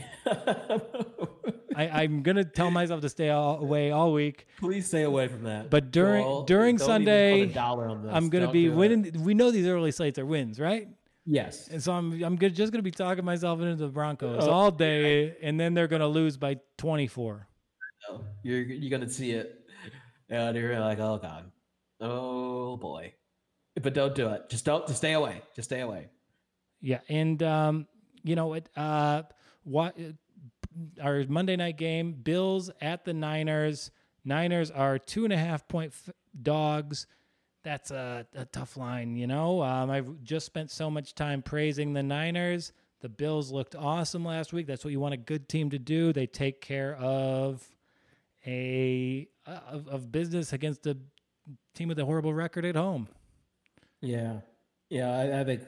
I, I'm going to tell myself to stay all, away all week. Please stay away from that. But during- Well, during don't even Sunday, put a dollar on this. I'm going to Don't be do it. winning. We know these early slates are wins, right? Yes. And so I'm I'm good, just going to be talking myself into the Broncos Oh, all day, and then they're going to lose by twenty-four. No, You're you're gonna see it, and you're like, oh god, oh boy. But don't do it. Just don't. Just stay away. Just stay away. Yeah, and um, you know what? Uh, what our Monday night game? Bills at the Niners. Niners are two and a half point f- dogs. That's a, a tough line, you know. Um, I've just spent so much time praising the Niners. The Bills looked awesome last week. That's what you want a good team to do. They take care of a uh, of, of business against a team with a horrible record at home. Yeah, yeah. I, I think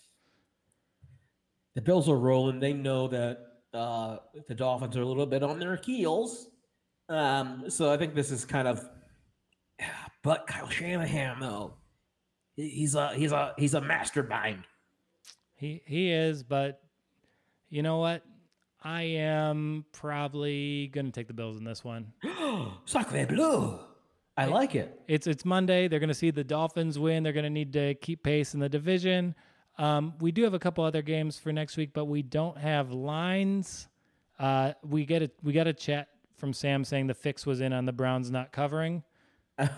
the Bills are rolling. They know that uh, the Dolphins are a little bit on their heels. Um, so I think this is kind of. But Kyle Shanahan, though, he- he's a he's a he's a mastermind. He he is, but you know what? I am probably going to take the Bills in this one. Sacre bleu! I like it. It's it's Monday. They're going to see the Dolphins win. They're going to need to keep pace in the division. Um, we do have a couple other games for next week, but we don't have lines. Uh, we get a we got a chat from Sam saying the fix was in on the Browns not covering. I,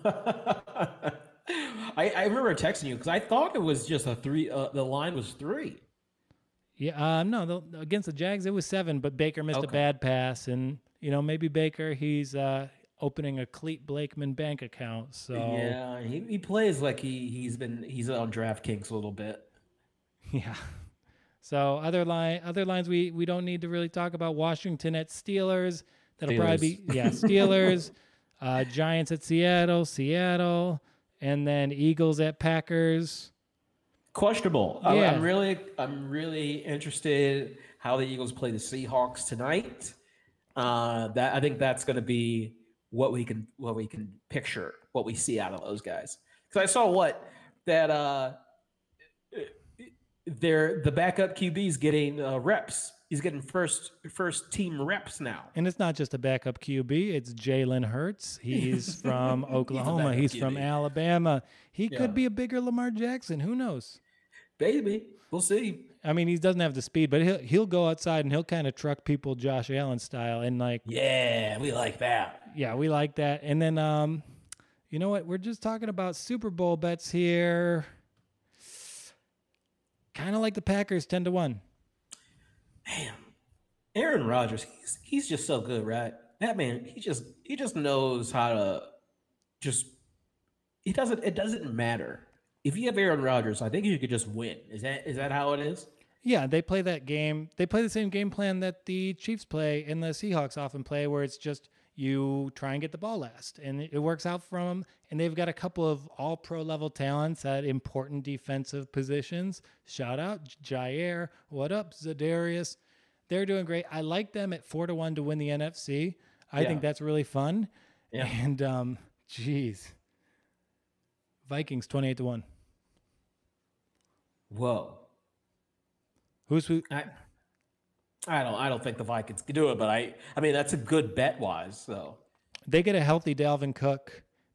I remember texting you because I thought it was just a three. Uh, the line was three. Yeah, um, no, the, against the Jags it was seven, but Baker missed a Okay. bad pass, and you know maybe Baker he's uh, opening a Cleet Blakeman bank account. So Yeah, he, he plays like he he's been he's on DraftKings a little bit. yeah. So other line other lines we we don't need to really talk about. Washington at Steelers. That'll probably be yeah Steelers. uh, Giants at Seattle, Seattle, and then Eagles at Packers. Questionable. I, Yeah. I'm really I'm really interested how the Eagles play the Seahawks tonight. Uh, that I think that's going to be what we can what we can picture, what we see out of those guys. Because I saw what that uh, they're the backup Q B's getting uh, reps. He's getting first first team reps now. And it's not just a backup Q B, it's Jalen Hurts. He's from Oklahoma. backup He's Q from B. Alabama. He Yeah. could be a bigger Lamar Jackson. Who knows? Baby, we'll see. I mean, he doesn't have the speed, but he'll he'll go outside and he'll kind of truck people Josh Allen style. And like, Yeah, we like that. yeah, we like that. And then, um, you know what? We're just talking about Super Bowl bets here. Kind of like the Packers, ten to one. Man, Aaron Rodgers, he's he's just so good, right? That man, he just he just knows how to just he doesn't it doesn't matter. If you have Aaron Rodgers, I think you could just win. Is that is that how it is? Yeah, they play that game. They play the same game plan that the Chiefs play and the Seahawks often play, where it's just you try and get the ball last, and it works out for them. And they've got a couple of all-pro level talents at important defensive positions. Shout out Jair. What up, Zadarius? They're doing great. I like them at four to one to win the N F C. I Yeah. think that's really fun. Yeah. And um, geez, Vikings twenty-eight to one. Whoa. Who's who? I I don't I don't think the Vikings can do it, but I I mean that's a good bet wise. So They get a healthy Dalvin Cook.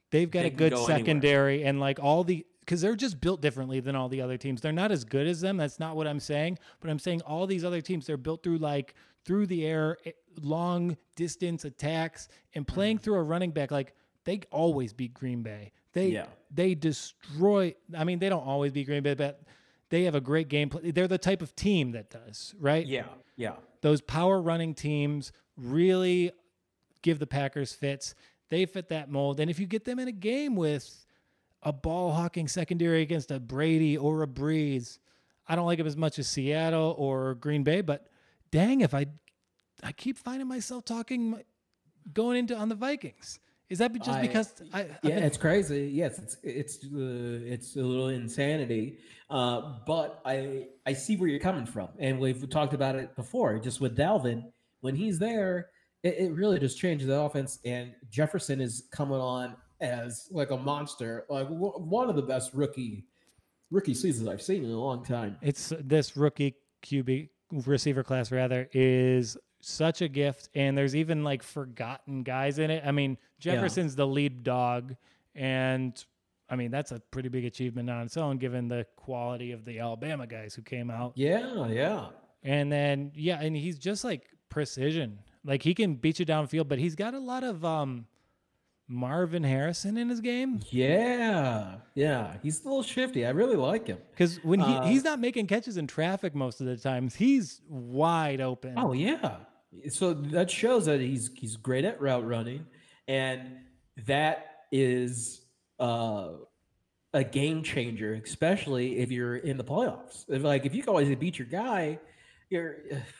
they've got They a can good go anywhere. secondary and like all the because they're just built differently than all the other teams. They're not as good as them. That's not what I'm saying. But I'm saying all these other teams, they're built through like through the air, eh, long distance attacks, and playing Mm-hmm. through a running back. Like they always beat Green Bay. They Yeah. they destroy. I mean, they don't always beat Green Bay, but they have a great game plan. They're the type of team that does, right? Yeah, yeah. Those power running teams really give the Packers fits. They fit that mold. And if you get them in a game with a ball hawking secondary against a Brady or a Breeze, I don't like them as much as Seattle or Green Bay, but dang, if I I keep finding myself talking going into on the Vikings. Is that just I- because I I've Yeah, been- it's crazy. Yes, it's it's uh, it's a little insanity, uh, but I I see where you're coming from, and we've talked about it before. Just with Dalvin, when he's there, it, it really just changes the offense. And Jefferson is coming on as like a monster, like w- one of the best rookie rookie seasons I've seen in a long time. it's this rookie Q B receiver class rather is such a gift, and there's even like forgotten guys in it. I mean, Jefferson's the lead dog, and I mean that's a pretty big achievement on its own given the quality of the Alabama guys who came out. Yeah, yeah. And then yeah, and he's just like precision. Like he can beat you downfield, but he's got a lot of um Marvin Harrison in his game. Yeah, yeah, he's a little shifty. I really like him. Because when he, Uh, he's not making catches in traffic most of the times, he's wide open. Oh yeah. So that shows that he's he's great at route running, and that is uh, a game changer, especially if you're in the playoffs. If, like if you can always beat your guy, you're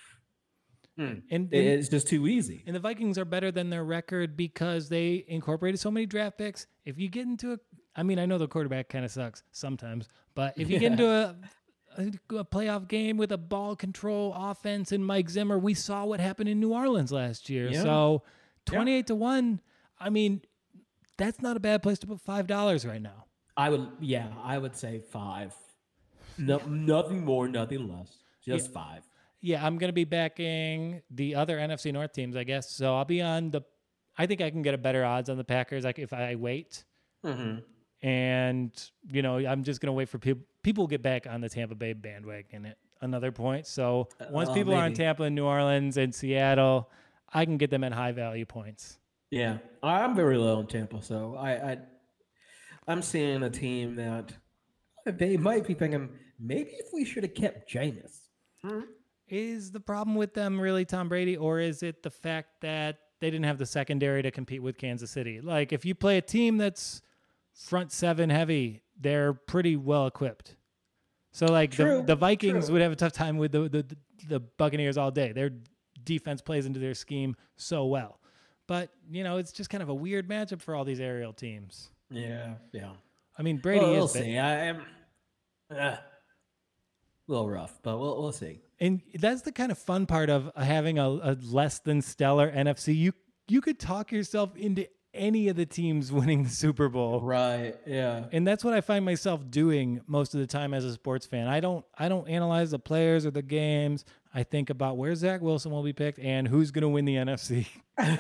and, and, it's just too easy. and the Vikings are better than their record because they incorporated so many draft picks. If you get into a, I mean, I know the quarterback kind of sucks sometimes, but if you get into a, a, a playoff game with a ball control offense and Mike Zimmer, we saw what happened in New Orleans last year. Yeah. So twenty-eight to one, I mean, that's not a bad place to put five dollars right now. I would, yeah, I would say five. No, nothing more, nothing less. Just five. Yeah, I'm going to be backing the other N F C North teams, I guess. So I'll be on the. I think I can get a better odds on the Packers, like if I wait. Mm-hmm. And you know, I'm just going to wait for people. People get back on the Tampa Bay bandwagon at another point. So once Uh, people are on maybe. Tampa and New Orleans and Seattle, I can get them at high value points. Yeah, I'm very low on Tampa, so I, I I'm seeing a team that they might be thinking maybe if we should have kept Jameis. Is the problem with them really Tom Brady, or is it the fact that they didn't have the secondary to compete with Kansas City? Like, if you play a team that's front seven heavy, they're pretty well equipped. So, like, True, the, the Vikings true. would have a tough time with the, the the Buccaneers all day. Their defense plays into their scheme so well. But, you know, it's just kind of a weird matchup for all these aerial teams. Yeah, yeah. I mean, Brady Well, we'll is big. see. I am uh, a little rough, but we'll we'll see. And that's the kind of fun part of having a, a less than stellar N F C. You you could talk yourself into any of the teams winning the Super Bowl. Right. Yeah. And that's what I find myself doing most of the time as a sports fan. I don't I don't analyze the players or the games. I think about where Zach Wilson will be picked and who's going to win the N F C.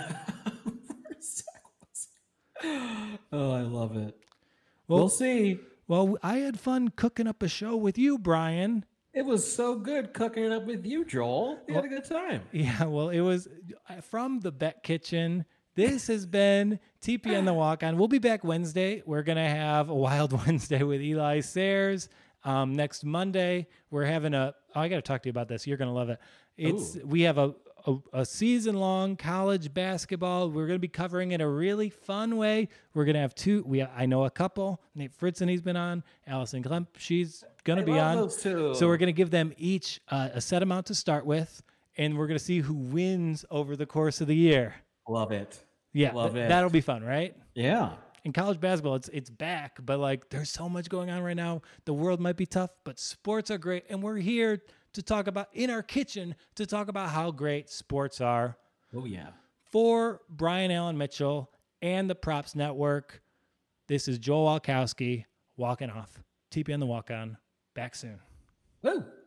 Oh, I love it. Well- we'll see. Well, I had fun cooking up a show with you, Brian. It was so good cooking it up with you, Joel. We had a good time. Yeah, well, it was uh, from the Bet Kitchen. This has been T P N The Walk On. We'll be back Wednesday. We're going to have a Wild Wednesday with Eli Sayers. Um, next Monday, we're having a, oh, I got to talk to you about this. You're going to love it. It's, Ooh. we have a, a, a season long college basketball. We're going to be covering it in a really fun way. We're going to have two, we, I know a couple, Nate Fritzen, he's been on, Allison Klemp, she's going to I be love on. those two. So we're going to give them each uh, a set amount to start with, and we're going to see who wins over the course of the year. Love it. Yeah, Love th- it. that'll be fun, right? Yeah. In college basketball, it's it's back, but like there's so much going on right now. The world might be tough, but sports are great, and we're here to talk about in our kitchen to talk about how great sports are. Oh yeah. For Brian Allen Mitchell and the Props Network, this is Joel Walkowski walking off. T P on the Walk On. Back soon. Woo.